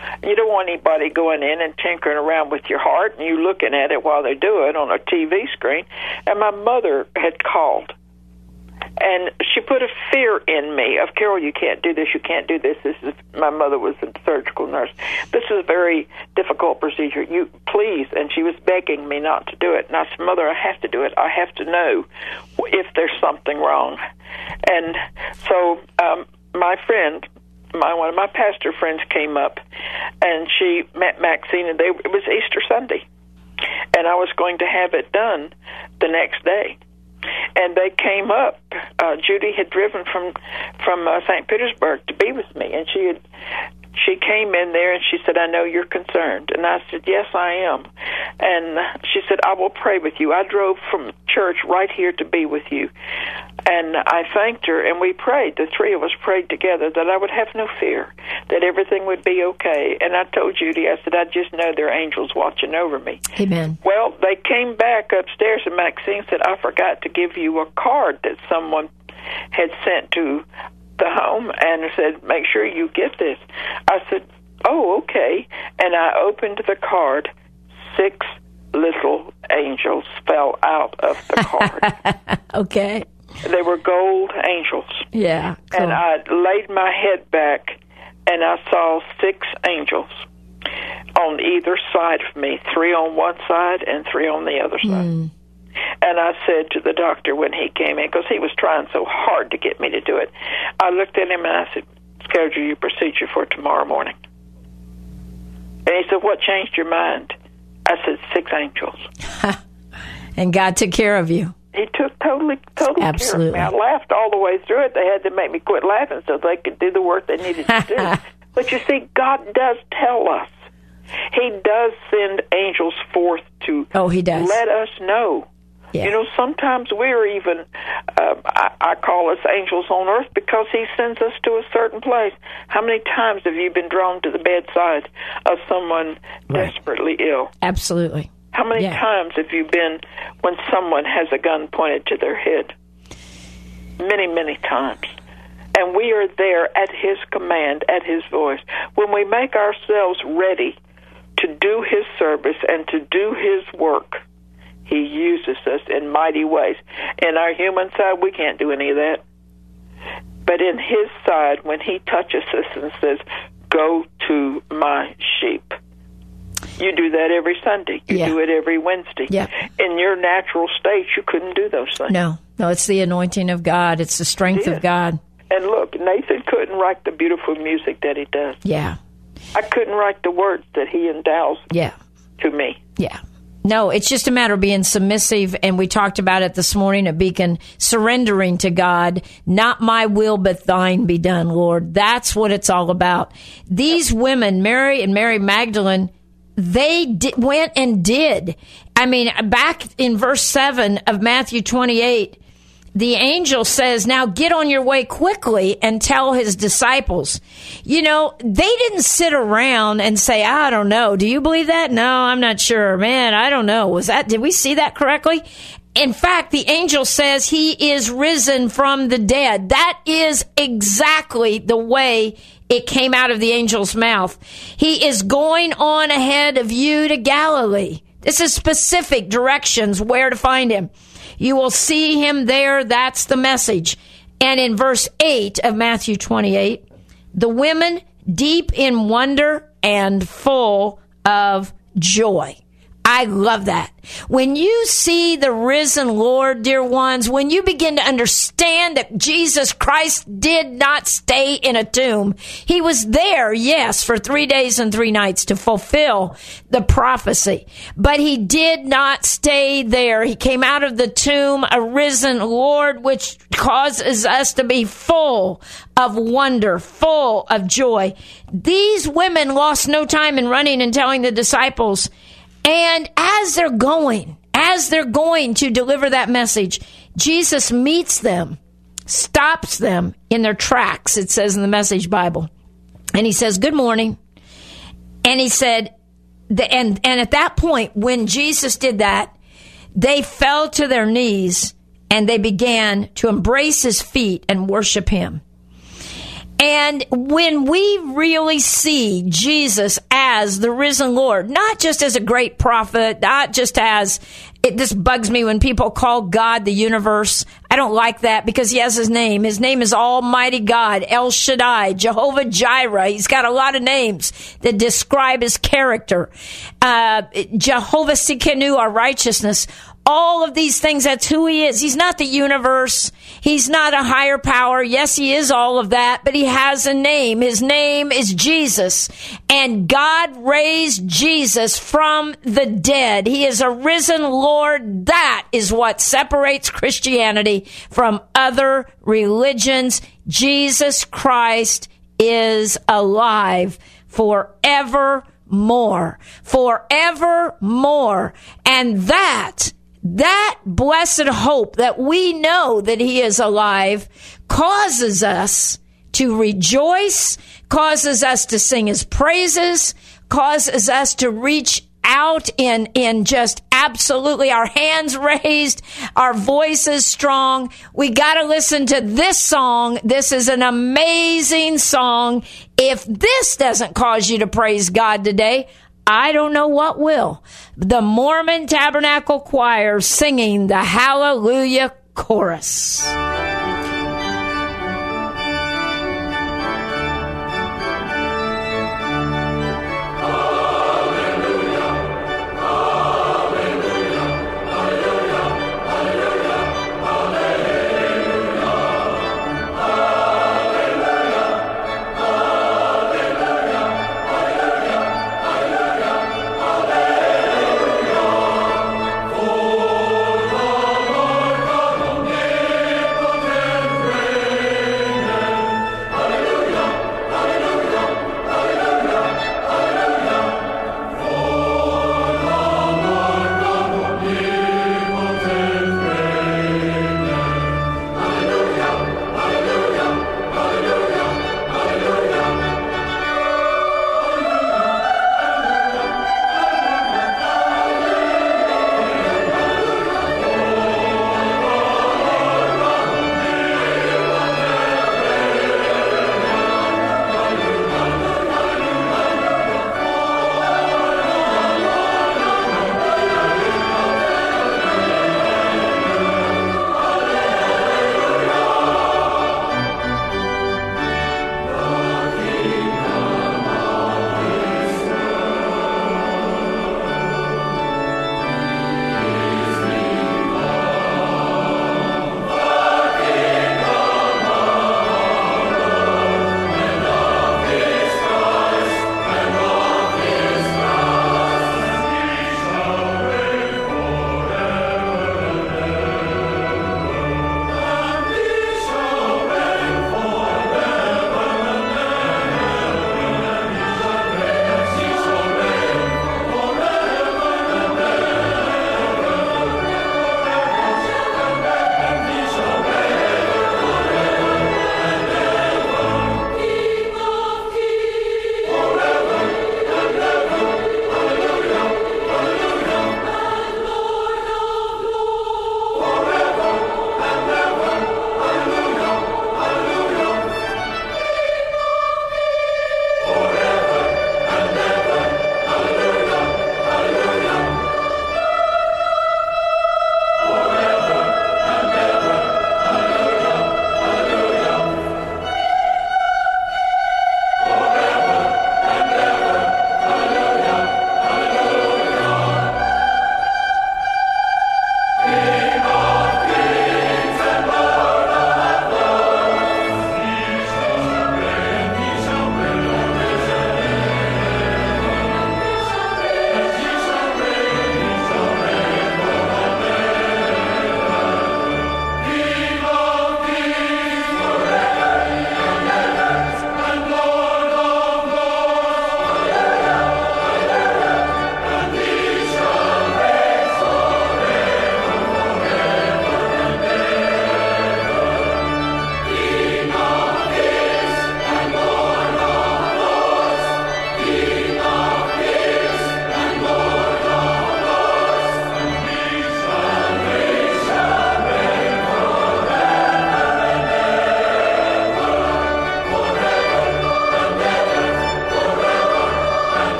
D: You don't want anybody going in and tinkering around with your heart and you looking at it while they do it on a T V screen. And my mother had called. And she put a fear in me of, Carol, you can't do this, you can't do this. This is, my mother was a surgical nurse. This is a very difficult procedure. You, please. And she was begging me not to do it. And I said, Mother, I have to do it. I have to know if there's something wrong. And so um, my friend, my one of my pastor friends came up, and she met Maxine, and they, it was Easter Sunday. And I was going to have it done the next day. And they came up. Uh, Judy had driven from from uh, Saint Petersburg to be with me, and she had she came in there and she said, "I know you're concerned." And I said, "Yes, I am." And she said, "I will pray with you." I drove from church right here to be with you, and I thanked her, and we prayed. The three of us prayed together that I would have no fear, that everything would be okay. And I told Judy, I said, "I just know there are angels watching over me."
A: Amen.
D: Well, they came back upstairs, and Maxine said, "I forgot to give you a card that someone had sent to the home," and said, "Make sure you get this." I said, "Oh, okay." And I opened the card. Six little angels fell out of the card.
A: Okay.
D: They were gold angels.
A: Yeah. Cool.
D: And I laid my head back, and I saw six angels on either side of me, three on one side and three on the other side. Mm. And I said to the doctor when he came in, because he was trying so hard to get me to do it, I looked at him and I said, "Schedule your procedure for tomorrow morning." And he said, "What changed your mind?" I said, "Six angels."
A: And God took care of you.
D: He took totally, totally
A: Absolutely.
D: care of me. I laughed all the way through it. They had to make me quit laughing so they could do the work they needed to do. But you see, God does tell us. He does send angels forth to
A: oh, he does.
D: let us know. Yeah. You know, sometimes we're even, uh, I, I call us angels on earth because he sends us to a certain place. How many times have you been drawn to the bedside of someone right. desperately ill?
A: Absolutely.
D: How many
A: yeah.
D: times have you been when someone has a gun pointed to their head? Many, many times. And we are there at his command, at his voice. When we make ourselves ready to do his service and to do his work, he uses us in mighty ways. In our human side, we can't do any of that. But in his side, when he touches us and says, "Go to my sheep," you do that every Sunday. You
A: yeah.
D: do it every Wednesday.
A: Yeah.
D: In your natural state, you couldn't do those things.
A: No, no, it's the anointing of God. It's the strength
D: yeah.
A: of God.
D: And look, Nathan couldn't write the beautiful music that he does.
A: Yeah.
D: I couldn't write the words that he endows
A: yeah.
D: to me.
A: Yeah. No, it's just a matter of being submissive, and we talked about it this morning at Beacon, surrendering to God. Not my will, but thine be done, Lord. That's what it's all about. These women, Mary and Mary Magdalene, they did, went and did. I mean, back in verse seven of Matthew twenty-eight, the angel says, "Now get on your way quickly and tell his disciples." You know, they didn't sit around and say, "I don't know. Do you believe that?" "No, I'm not sure." "Man, I don't know. Was that, did we see that correctly?" In fact, the angel says he is risen from the dead. That is exactly the way it came out of the angel's mouth. He is going on ahead of you to Galilee. This is specific directions where to find him. You will see him there. That's the message. And in verse eight of Matthew twenty-eight, the women deep in wonder and full of joy. I love that. When you see the risen Lord, dear ones, when you begin to understand that Jesus Christ did not stay in a tomb, he was there, yes, for three days and three nights to fulfill the prophecy, but he did not stay there. He came out of the tomb, a risen Lord, which causes us to be full of wonder, full of joy. These women lost no time in running and telling the disciples. And as they're going, as they're going to deliver that message, Jesus meets them, stops them in their tracks, it says in the Message Bible. And he says, "Good morning." And he said, and, and at that point, when Jesus did that, they fell to their knees and they began to embrace his feet and worship him. And when we really see Jesus as the risen Lord, not just as a great prophet, not just as, it, this bugs me when people call God the universe. I don't like that because he has his name. His name is Almighty God, El Shaddai, Jehovah Jireh. He's got a lot of names that describe his character. Uh, Jehovah Tsidkenu, our righteousness. All of these things, that's who he is. He's not the universe. He's not a higher power. Yes, he is all of that, but he has a name. His name is Jesus. And God raised Jesus from the dead. He is a risen Lord. That is what separates Christianity from other religions. Jesus Christ is alive forevermore. Forevermore. And that That blessed hope that we know that he is alive causes us to rejoice, causes us to sing his praises, causes us to reach out in, in just absolutely our hands raised, our voices strong. We got to listen to this song. This is an amazing song. If this doesn't cause you to praise God today, I don't know what will. The Mormon Tabernacle Choir singing the Hallelujah Chorus.
C: For the Lord God omnipotent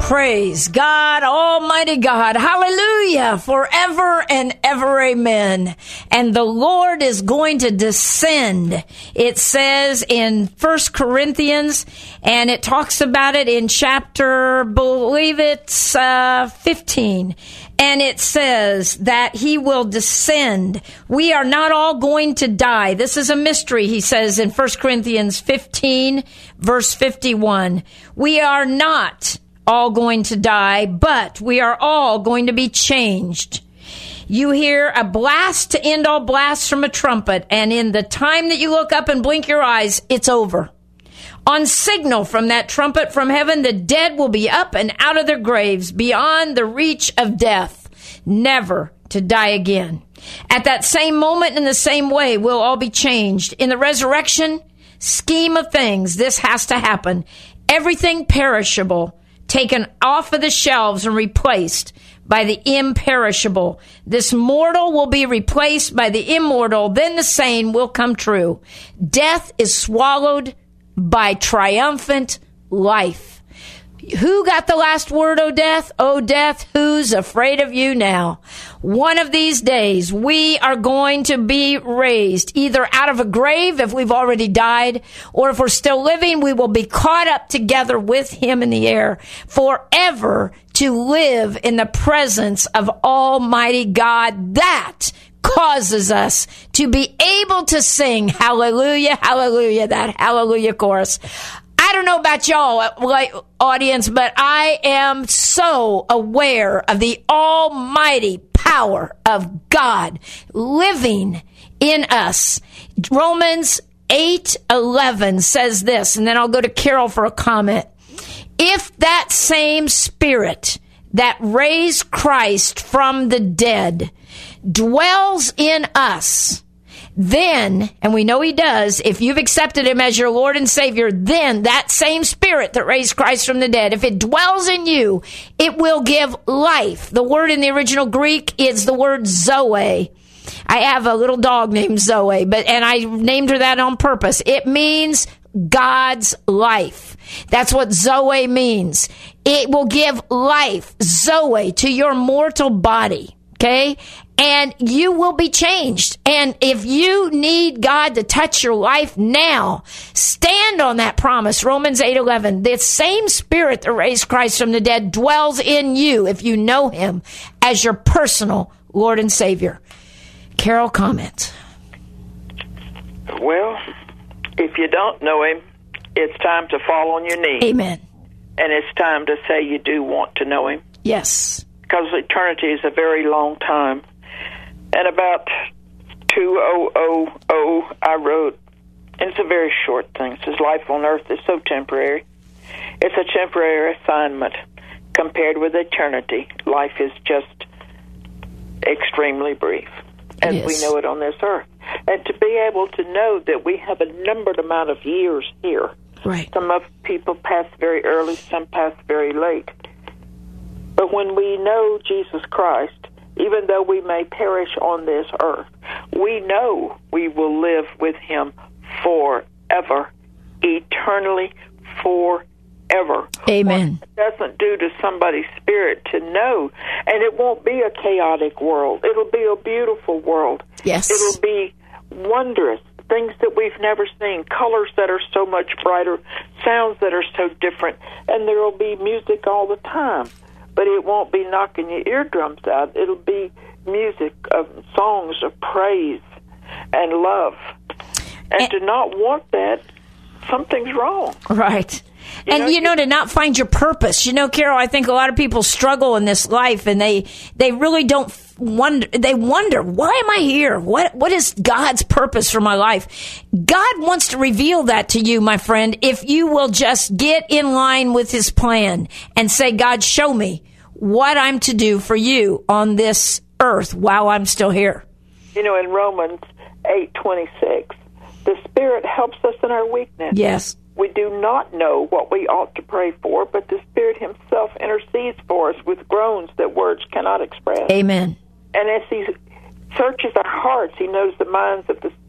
A: Praise God, Almighty God. Hallelujah. Forever and ever. Amen. And the Lord is going to descend. It says in First Corinthians, and it talks about it in chapter, believe it's uh, fifteen. And it says that he will descend. We are not all going to die. This is a mystery, he says in First Corinthians fifteen, verse fifty-one. We are not all going to die, but we are all going to be changed. You hear a blast to end all blasts from a trumpet, and in the time that you look up and blink your eyes, it's over. On signal from that trumpet from heaven, the dead will be up and out of their graves, beyond the reach of death, never to die again. At that same moment, in the same way, we'll all be changed. In the resurrection scheme of things, this has to happen. Everything perishable taken off of the shelves and replaced by the imperishable. This mortal will be replaced by the immortal. Then the saying will come true. Death is swallowed by triumphant life. Who got the last word, O death? O death, who's afraid of you now? One of these days, we are going to be raised either out of a grave if we've already died, or if we're still living, we will be caught up together with him in the air forever to live in the presence of Almighty God. That causes us to be able to sing hallelujah, hallelujah, that hallelujah chorus. I don't know about y'all, like, audience, but I am so aware of the almighty power of God living in us. Romans eight eleven says this, and then I'll go to Carol for a comment. If that same Spirit that raised Christ from the dead dwells in us, then, and we know he does, if you've accepted him as your Lord and Savior, then that same Spirit that raised Christ from the dead, if it dwells in you, it will give life. The word in the original Greek is the word Zoe. I have a little dog named Zoe, but and I named her that on purpose. It means God's life. That's what Zoe means. It will give life, Zoe, to your mortal body. Okay? And you will be changed. And if you need God to touch your life now, stand on that promise. Romans eight eleven. The same Spirit that raised Christ from the dead dwells in you if you know him as your personal Lord and Savior. Carol, comment.
D: Well, if you don't know him, it's time to fall on your knees.
A: Amen.
D: And it's time to say you do want to know him.
A: Yes.
D: Because eternity is a very long time. And about two thousand, I wrote, and it's a very short thing. It says, life on earth is so temporary. It's a temporary assignment. Compared with eternity, life is just extremely brief, as we know it on this earth. And to be able to know that we have a numbered amount of years here.
A: Right.
D: Some of people pass very early, some pass very late. But when we know Jesus Christ, even though we may perish on this earth, we know we will live with him forever, eternally, forever.
A: Amen.
D: What it doesn't do to somebody's spirit to know, and it won't be a chaotic world. It'll be a beautiful world.
A: Yes.
D: It'll be wondrous, things that we've never seen, colors that are so much brighter, sounds that are so different, and there will be music all the time. But it won't be knocking your eardrums out. It'll be music of songs of praise and love. And, and to not want that, something's wrong.
A: Right.
D: You
A: and,
D: know,
A: you know, to not find your purpose. You know, Carol, I think a lot of people struggle in this life, and they they really don't wonder. They wonder, why am I here? What What is God's purpose for my life? God wants to reveal that to you, my friend, if you will just get in line with his plan and say, God, show me what I'm to do for you on this earth while I'm still here.
D: You know, in Romans eight twenty-six, the Spirit helps us in our weakness.
A: Yes.
D: We do not know what we ought to pray for, but the Spirit himself intercedes for us with groans that words cannot express.
A: Amen.
D: And as he searches our hearts, he knows the minds of the Spirit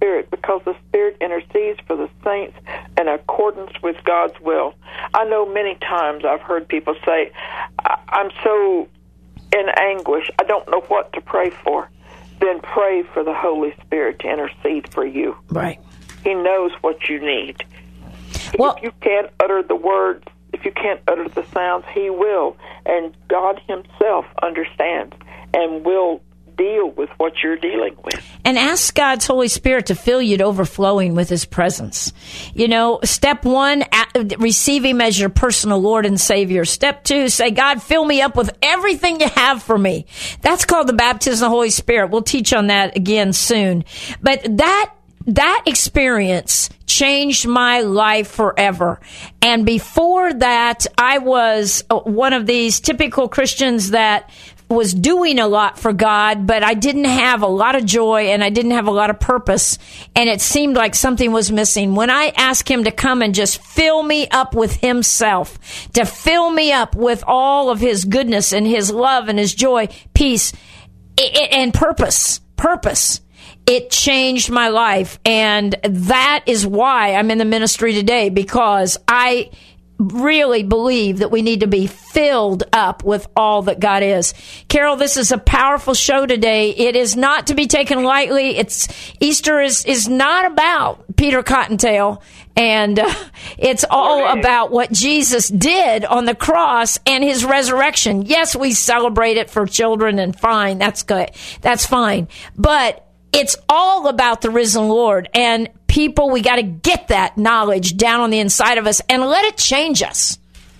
D: Spirit, because the Spirit intercedes for the saints in accordance with God's will. I know many times I've heard people say, I'm so in anguish, I don't know what to pray for. Then pray for the Holy Spirit to intercede for you.
A: Right.
D: He knows what you need.
A: Well,
D: if you can't utter the words, if you can't utter the sounds, He will. And God Himself understands and will deal with what you're dealing with.
A: And ask God's Holy Spirit to fill you to overflowing with His presence. You know, step one, receive Him as your personal Lord and Savior. Step two, say, God, fill me up with everything you have for me. That's called the baptism of the Holy Spirit. We'll teach on that again soon. But that That experience changed my life forever. And before that, I was one of these typical Christians that was doing a lot for God, but I didn't have a lot of joy and I didn't have a lot of purpose. And it seemed like something was missing. When I asked Him to come and just fill me up with Himself, to fill me up with all of His goodness and His love and His joy, peace, and purpose, purpose. It changed my life, and that is why I'm in the ministry today, because I really believe that we need to be filled up with all that God is. Carol, this is a powerful show today. It is not to be taken lightly. It's Easter is is not about Peter Cottontail, and uh, it's all about what Jesus did on the cross and His resurrection. Yes, we celebrate it for children, and fine, that's good. That's fine. But it's all about the risen Lord. And people, we got to get that knowledge down on the inside of us and let it change us.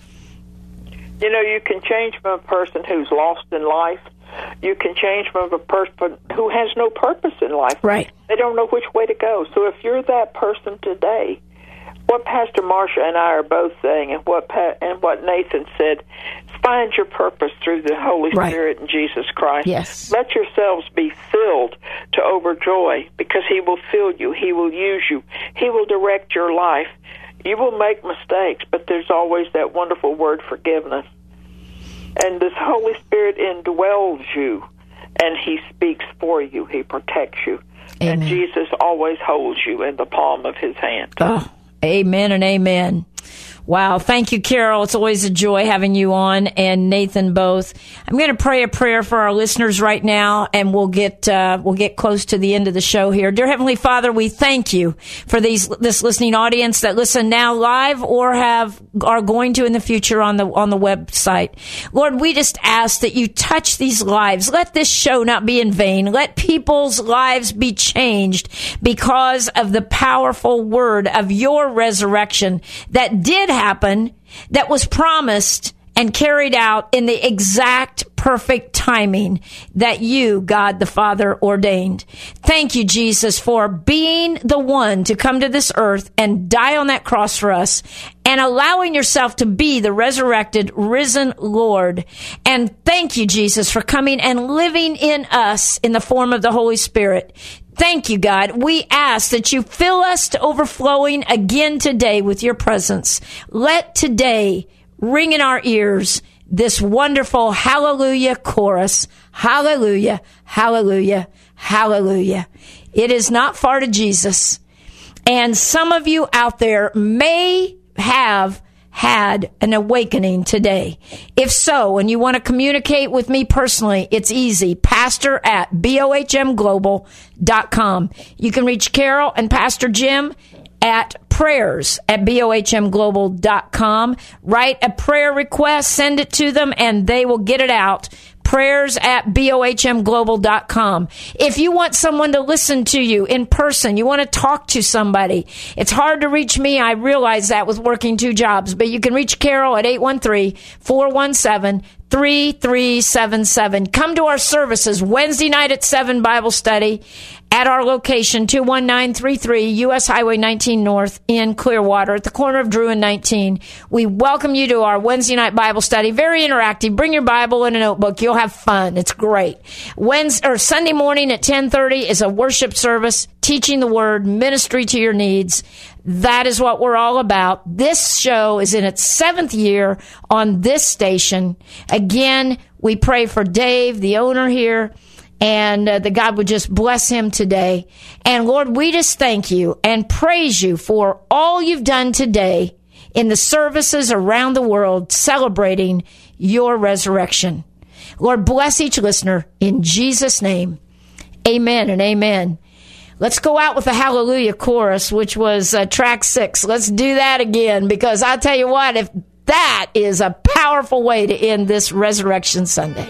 D: You know, you can change from a person who's lost in life. You can change from a person who has no purpose in life.
A: Right.
D: They don't know which way to go. So if you're that person today, what Pastor Marsha and I are both saying, and what pa- and what Nathan said, find your purpose through the Holy
A: Right.
D: Spirit and Jesus Christ.
A: Yes.
D: Let yourselves be filled to overjoy, because He will fill you. He will use you. He will direct your life. You will make mistakes, but there's always that wonderful word, forgiveness. And this Holy Spirit indwells you, and He speaks for you. He protects you.
A: Amen.
D: And Jesus always holds you in the palm of His hand.
A: Oh, amen and amen. Wow. Thank you, Carol. It's always a joy having you on, and Nathan both. I'm going to pray a prayer for our listeners right now, and we'll get uh, we'll get close to the end of the show here. Dear Heavenly Father, we thank you for these this listening audience that listen now live or have are going to in the future on the on the website. Lord, we just ask that you touch these lives. Let this show not be in vain. Let people's lives be changed because of the powerful word of your resurrection that did happen, that was promised and carried out in the exact perfect timing that you, God the Father, ordained. Thank you, Jesus, for being the one to come to this earth and die on that cross for us, and allowing yourself to be the resurrected, risen Lord. And thank you, Jesus, for coming and living in us in the form of the Holy Spirit. Thank you, God. We ask that you fill us to overflowing again today with your presence. Let today ring in our ears this wonderful hallelujah chorus. Hallelujah, hallelujah, hallelujah. It is not far to Jesus. And some of you out there may have had an awakening today. If so, and you want to communicate with me personally, it's easy. Pastor at bohm global dot com. You can reach Carol and Pastor Jim at prayers at bohm global dot com. Write a prayer request, send it to them, and they will get it out. Prayers at bohm global dot com. If you want someone to listen to you in person, you want to talk to somebody, it's hard to reach me. I realize that with working two jobs, but you can reach Carol at eight one three, four one seven, three three seven seven. Come to our services Wednesday night at seven, Bible study at our location, two one nine three three U S Highway nineteen North in Clearwater at the corner of Drew and nineteen. We welcome you to our Wednesday night Bible study. Very interactive. Bring your Bible and a notebook. You'll have fun. It's great. Wednesday or Sunday morning at ten thirty is a worship service, teaching the word, ministry to your needs. That is what we're all about. This show is in its seventh year on this station. Again, we pray for Dave, the owner here, and uh, that God would just bless him today. And Lord, we just thank you and praise you for all you've done today in the services around the world celebrating your resurrection. Lord, bless each listener in Jesus' name. Amen and amen. Let's go out with the Hallelujah chorus, which was uh, track six. Let's do that again, because I tell you what, if that is a powerful way to end this Resurrection Sunday.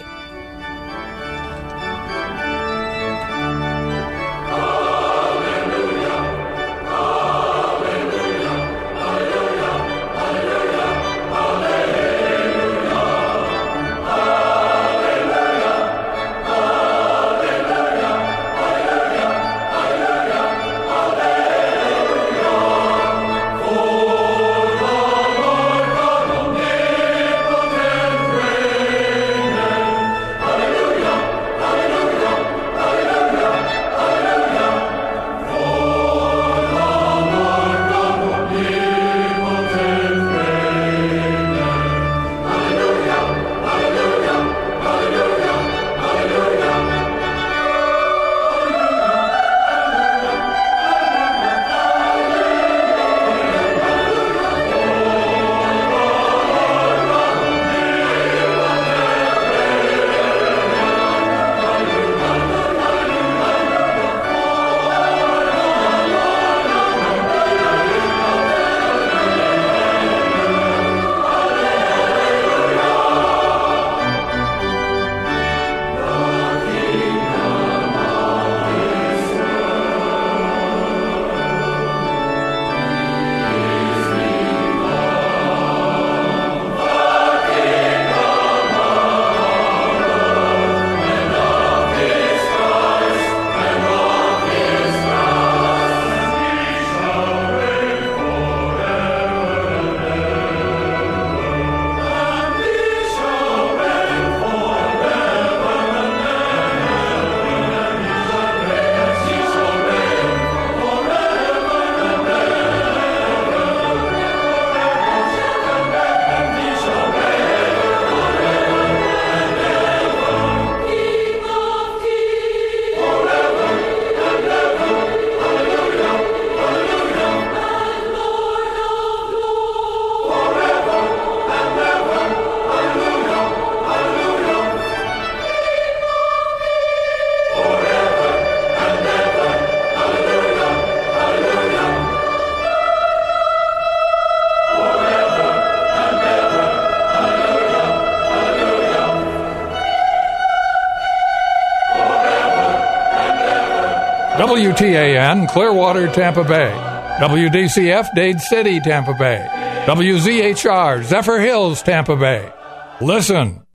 F: W T A N, Clearwater, Tampa Bay. W D C F, Dade City, Tampa Bay. W Z H R, Zephyr Hills, Tampa Bay. Listen.